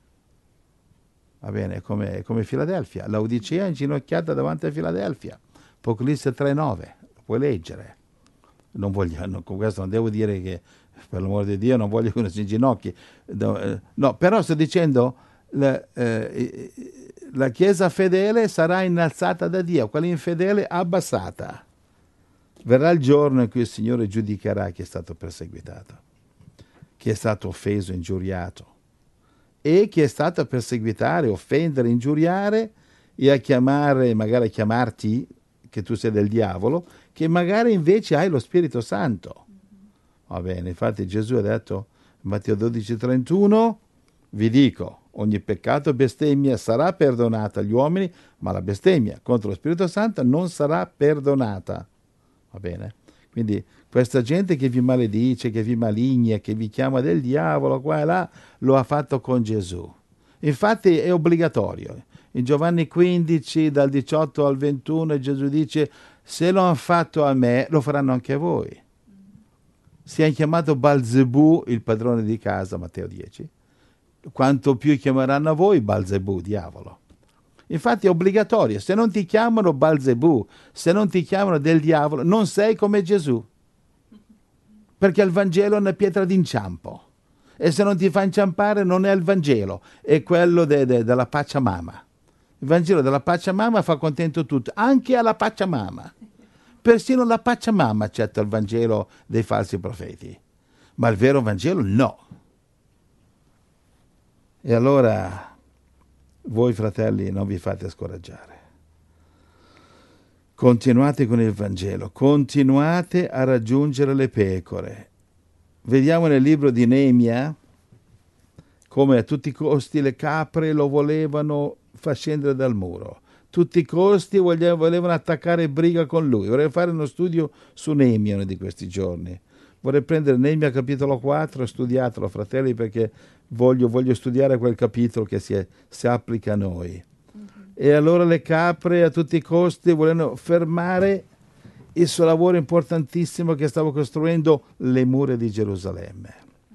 Va bene, come Filadelfia. Laodicea è inginocchiata davanti a Filadelfia. Apocalisse 3,9, lo puoi leggere. Non voglio, con questo non devo dire che, per l'amore di Dio, non voglio che uno si inginocchi. No, però sto dicendo, la Chiesa fedele sarà innalzata da Dio, quella infedele abbassata. Verrà il giorno in cui il Signore giudicherà chi è stato perseguitato, chi è stato offeso, ingiuriato, e chi è stato a perseguitare, offendere, ingiuriare e a chiamare, magari a chiamarti che tu sei del diavolo, che magari invece hai lo Spirito Santo. Va bene, infatti Gesù ha detto in Matteo 12,31, vi dico, ogni peccato e bestemmia sarà perdonata agli uomini, ma la bestemmia contro lo Spirito Santo non sarà perdonata. Va bene? Quindi questa gente che vi maledice, che vi maligna, che vi chiama del diavolo, qua e là, lo ha fatto con Gesù. Infatti è obbligatorio. In Giovanni 15, dal 18 al 21, Gesù dice, se lo hanno fatto a me, lo faranno anche a voi. Si è chiamato Balzebù, il padrone di casa, Matteo 10, quanto più chiameranno a voi Balzebù, diavolo. Infatti è obbligatorio, se non ti chiamano Balzebù, se non ti chiamano del diavolo, non sei come Gesù. Perché il Vangelo è una pietra d'inciampo. E se non ti fa inciampare non è il Vangelo, è quello della Pachamama. Il Vangelo della Pachamama fa contento tutto, anche alla Pachamama. Persino la Pachamama accetta il Vangelo dei falsi profeti. Ma il vero Vangelo no. E allora voi fratelli non vi fate scoraggiare. Continuate con il Vangelo, continuate a raggiungere le pecore. Vediamo nel libro di Neemia come a tutti i costi le capre lo volevano far scendere dal muro. Tutti i costi volevano attaccare briga con lui. Vorrei fare uno studio su Neemia uno di questi giorni. Vorrei prendere Neemia capitolo 4 e studiatelo, fratelli, perché voglio studiare quel capitolo che si applica a noi. E allora le capre a tutti i costi volevano fermare il suo lavoro importantissimo che stava costruendo le mura di Gerusalemme.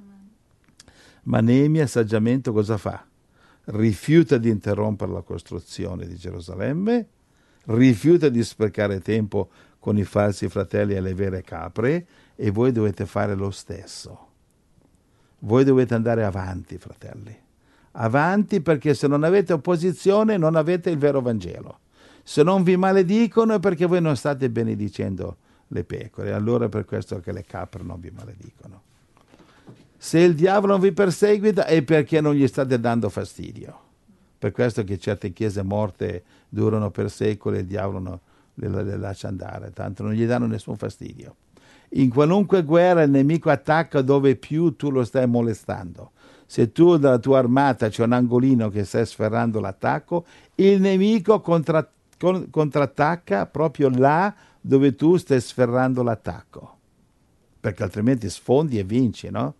Ma Neemia saggiamente cosa fa? Rifiuta di interrompere la costruzione di Gerusalemme, rifiuta di sprecare tempo con i falsi fratelli e le vere capre, e voi dovete fare lo stesso. Voi dovete andare avanti, fratelli. Avanti, perché se non avete opposizione non avete il vero Vangelo. Se non vi maledicono è perché voi non state benedicendo le pecore. Allora è per questo che le capre non vi maledicono. Se il diavolo non vi perseguita è perché non gli state dando fastidio. Per questo che certe chiese morte durano per secoli e il diavolo le lascia andare, tanto non gli danno nessun fastidio. In qualunque guerra il nemico attacca dove più tu lo stai molestando. Se tu dalla tua armata c'è un angolino che stai sferrando l'attacco, il nemico contrattacca proprio là dove tu stai sferrando l'attacco, perché altrimenti sfondi e vinci, no?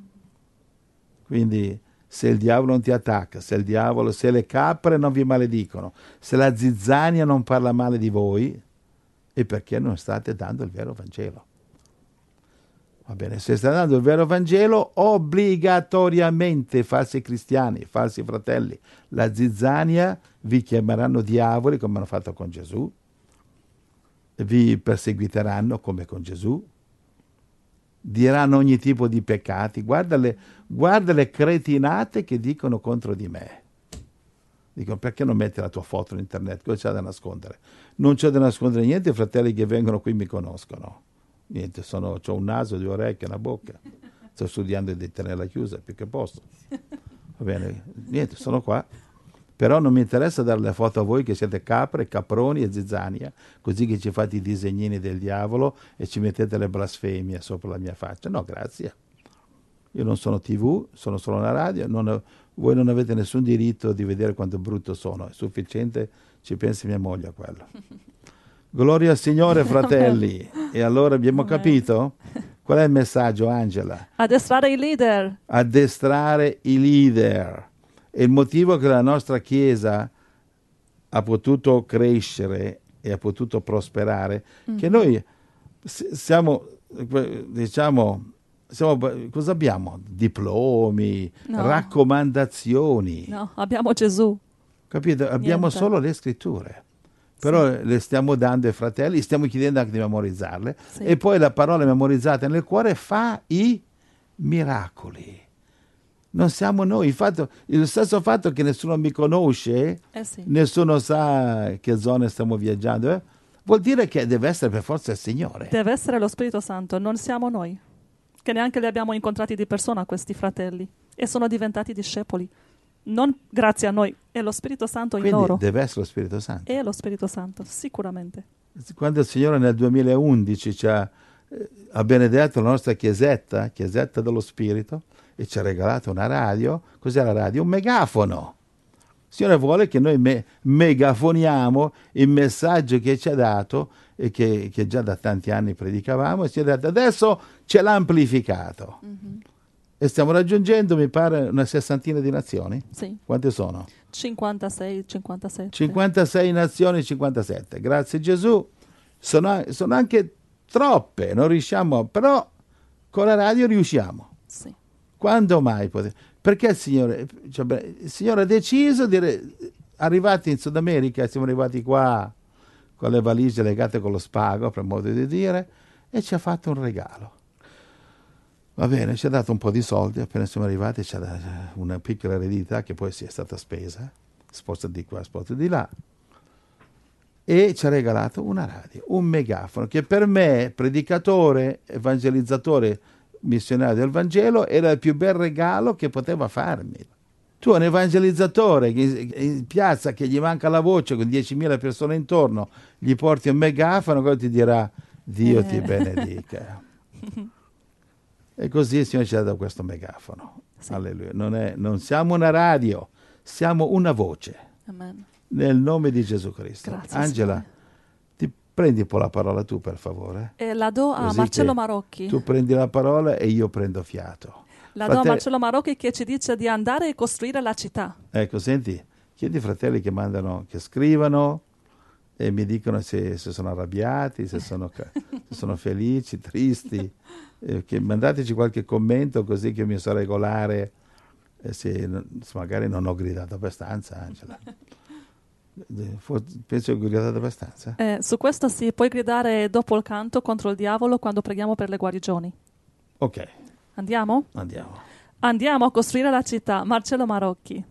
Quindi se il diavolo non ti attacca, se le capre non vi maledicono, se la zizzania non parla male di voi, è perché non state dando il vero Vangelo. Va bene, se state dando il vero Vangelo, obbligatoriamente falsi cristiani, falsi fratelli, la zizzania vi chiameranno diavoli come hanno fatto con Gesù, vi perseguiteranno come con Gesù, diranno ogni tipo di peccati. Guarda le cretinate che dicono contro di me. Dicono, perché non metti la tua foto in internet? Cosa c'è da nascondere? Non c'è da nascondere niente, i fratelli che vengono qui mi conoscono. Niente, ho un naso, 2 orecchie, una bocca. Sto studiando di tenerla chiusa più che posso. Va bene, niente, sono qua. Però non mi interessa dare le foto a voi che siete capre, caproni e zizzania, così che ci fate i disegnini del diavolo e ci mettete le blasfemie sopra la mia faccia. No, grazie. Io non sono TV, sono solo una radio, voi non avete nessun diritto di vedere quanto brutto sono, è sufficiente, ci pensi mia moglie a quello. Gloria al Signore, fratelli. E allora abbiamo capito? Qual è il messaggio, Angela? Addestrare i leader. Addestrare i leader. E il motivo che la nostra Chiesa ha potuto crescere e ha potuto prosperare, che noi siamo, diciamo, cosa abbiamo? Diplomi, No. raccomandazioni. No, abbiamo Gesù. Capito? Abbiamo Niente. solo le scritture. Però le stiamo dando ai fratelli, stiamo chiedendo anche di memorizzarle. Sì. E poi la parola memorizzata nel cuore fa i miracoli. Non siamo noi. Infatti, il stesso fatto che nessuno mi conosce, Sì. nessuno sa che zone stiamo viaggiando, vuol dire che deve essere per forza il Signore. Deve essere lo Spirito Santo, non siamo noi. Che neanche li abbiamo incontrati di persona questi fratelli. E sono diventati discepoli. Non grazie a noi, è lo Spirito Santo in Quindi loro. deve essere lo Spirito Santo. È lo Spirito Santo, sicuramente. Quando il Signore nel 2011 ci ha benedetto la nostra chiesetta dello Spirito, e ci ha regalato una radio. Cos'è la radio? Un megafono. Il Signore vuole che noi megafoniamo il messaggio che ci ha dato e che già da tanti anni predicavamo, e ci ha detto adesso ce l'ha amplificato. E stiamo raggiungendo, mi pare, una 60ina di nazioni. Sì. Quante sono? 56, 57. 56 nazioni, 57. Grazie Gesù. Sono anche troppe, non riusciamo, però con la radio riusciamo. Sì. Quando mai perché il Signore ha deciso arrivati in Sud America, siamo arrivati qua con le valigie legate con lo spago, per modo di dire, e ci ha fatto un regalo. Va bene, ci ha dato un po' di soldi, appena siamo arrivati ci ha dato una piccola eredità che poi si è stata spesa, sposta di qua, sposta di là, e ci ha regalato una radio, un megafono, che per me, predicatore, evangelizzatore, missionario del Vangelo, era il più bel regalo che poteva farmi. Tu, un evangelizzatore in piazza che gli manca la voce con 10.000 persone intorno, gli porti un megafono, cosa ti dirà? Dio ti benedica. E così il Signore ci ha dato questo megafono. Sì. Alleluia. Non siamo una radio, siamo una voce. Amen. Nel nome di Gesù Cristo. Grazie, Angela, Signore. Prendi un po' la parola tu, per favore. La do a Così Marcello Marocchi. Tu prendi la parola e io prendo fiato. La do a Marcello Marocchi che ci dice di andare e costruire la città. Ecco, senti, chiedi ai fratelli che scrivano e mi dicono se sono arrabbiati, se sono felici, tristi. Che mandateci qualche commento così che io mi so regolare se magari non ho gridato abbastanza, Angela. Penso che ho gridato abbastanza. Su questo sì, puoi gridare dopo il canto contro il diavolo quando preghiamo per le guarigioni. Ok. Andiamo? Andiamo a costruire la città. Marcello Marocchi.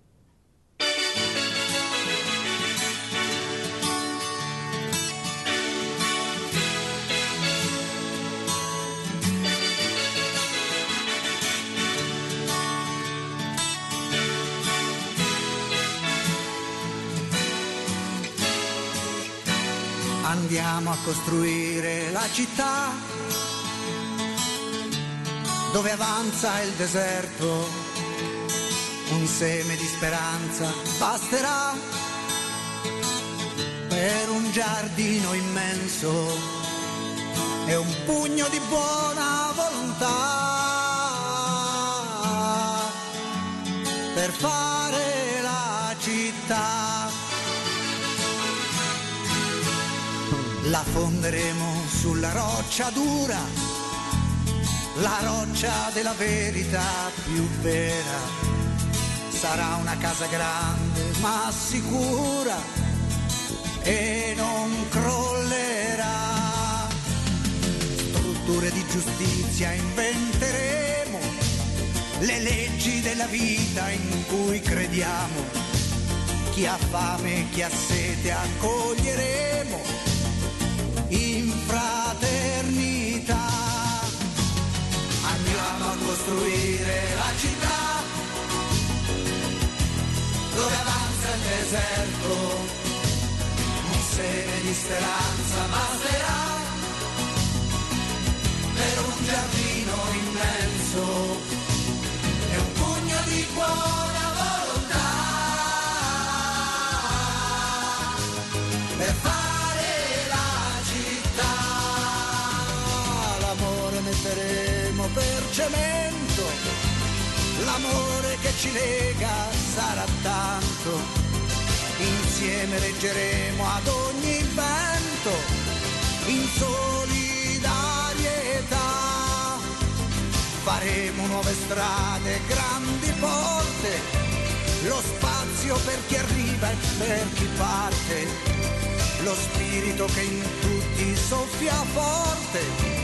Andiamo a costruire la città dove avanza il deserto, un seme di speranza basterà per un giardino immenso e un pugno di buona volontà per fare la città. La fonderemo sulla roccia dura, la roccia della verità più vera. Sarà una casa grande ma sicura e non crollerà. Strutture di giustizia inventeremo, le leggi della vita in cui crediamo. Chi ha fame, chi ha sete accoglieremo in fraternità. Andiamo a costruire la città dove avanza il deserto, un seme di speranza basterà per un giardino immenso immenso e un pugno di buona volontà per fare la città. L'amore metteremo per cemento, l'amore che ci lega sarà tanto. Insieme reggeremo ad ogni vento in solidarietà. Faremo nuove strade, grandi porte, lo spazio per chi arriva e per chi parte, lo spirito che in tutti soffia forte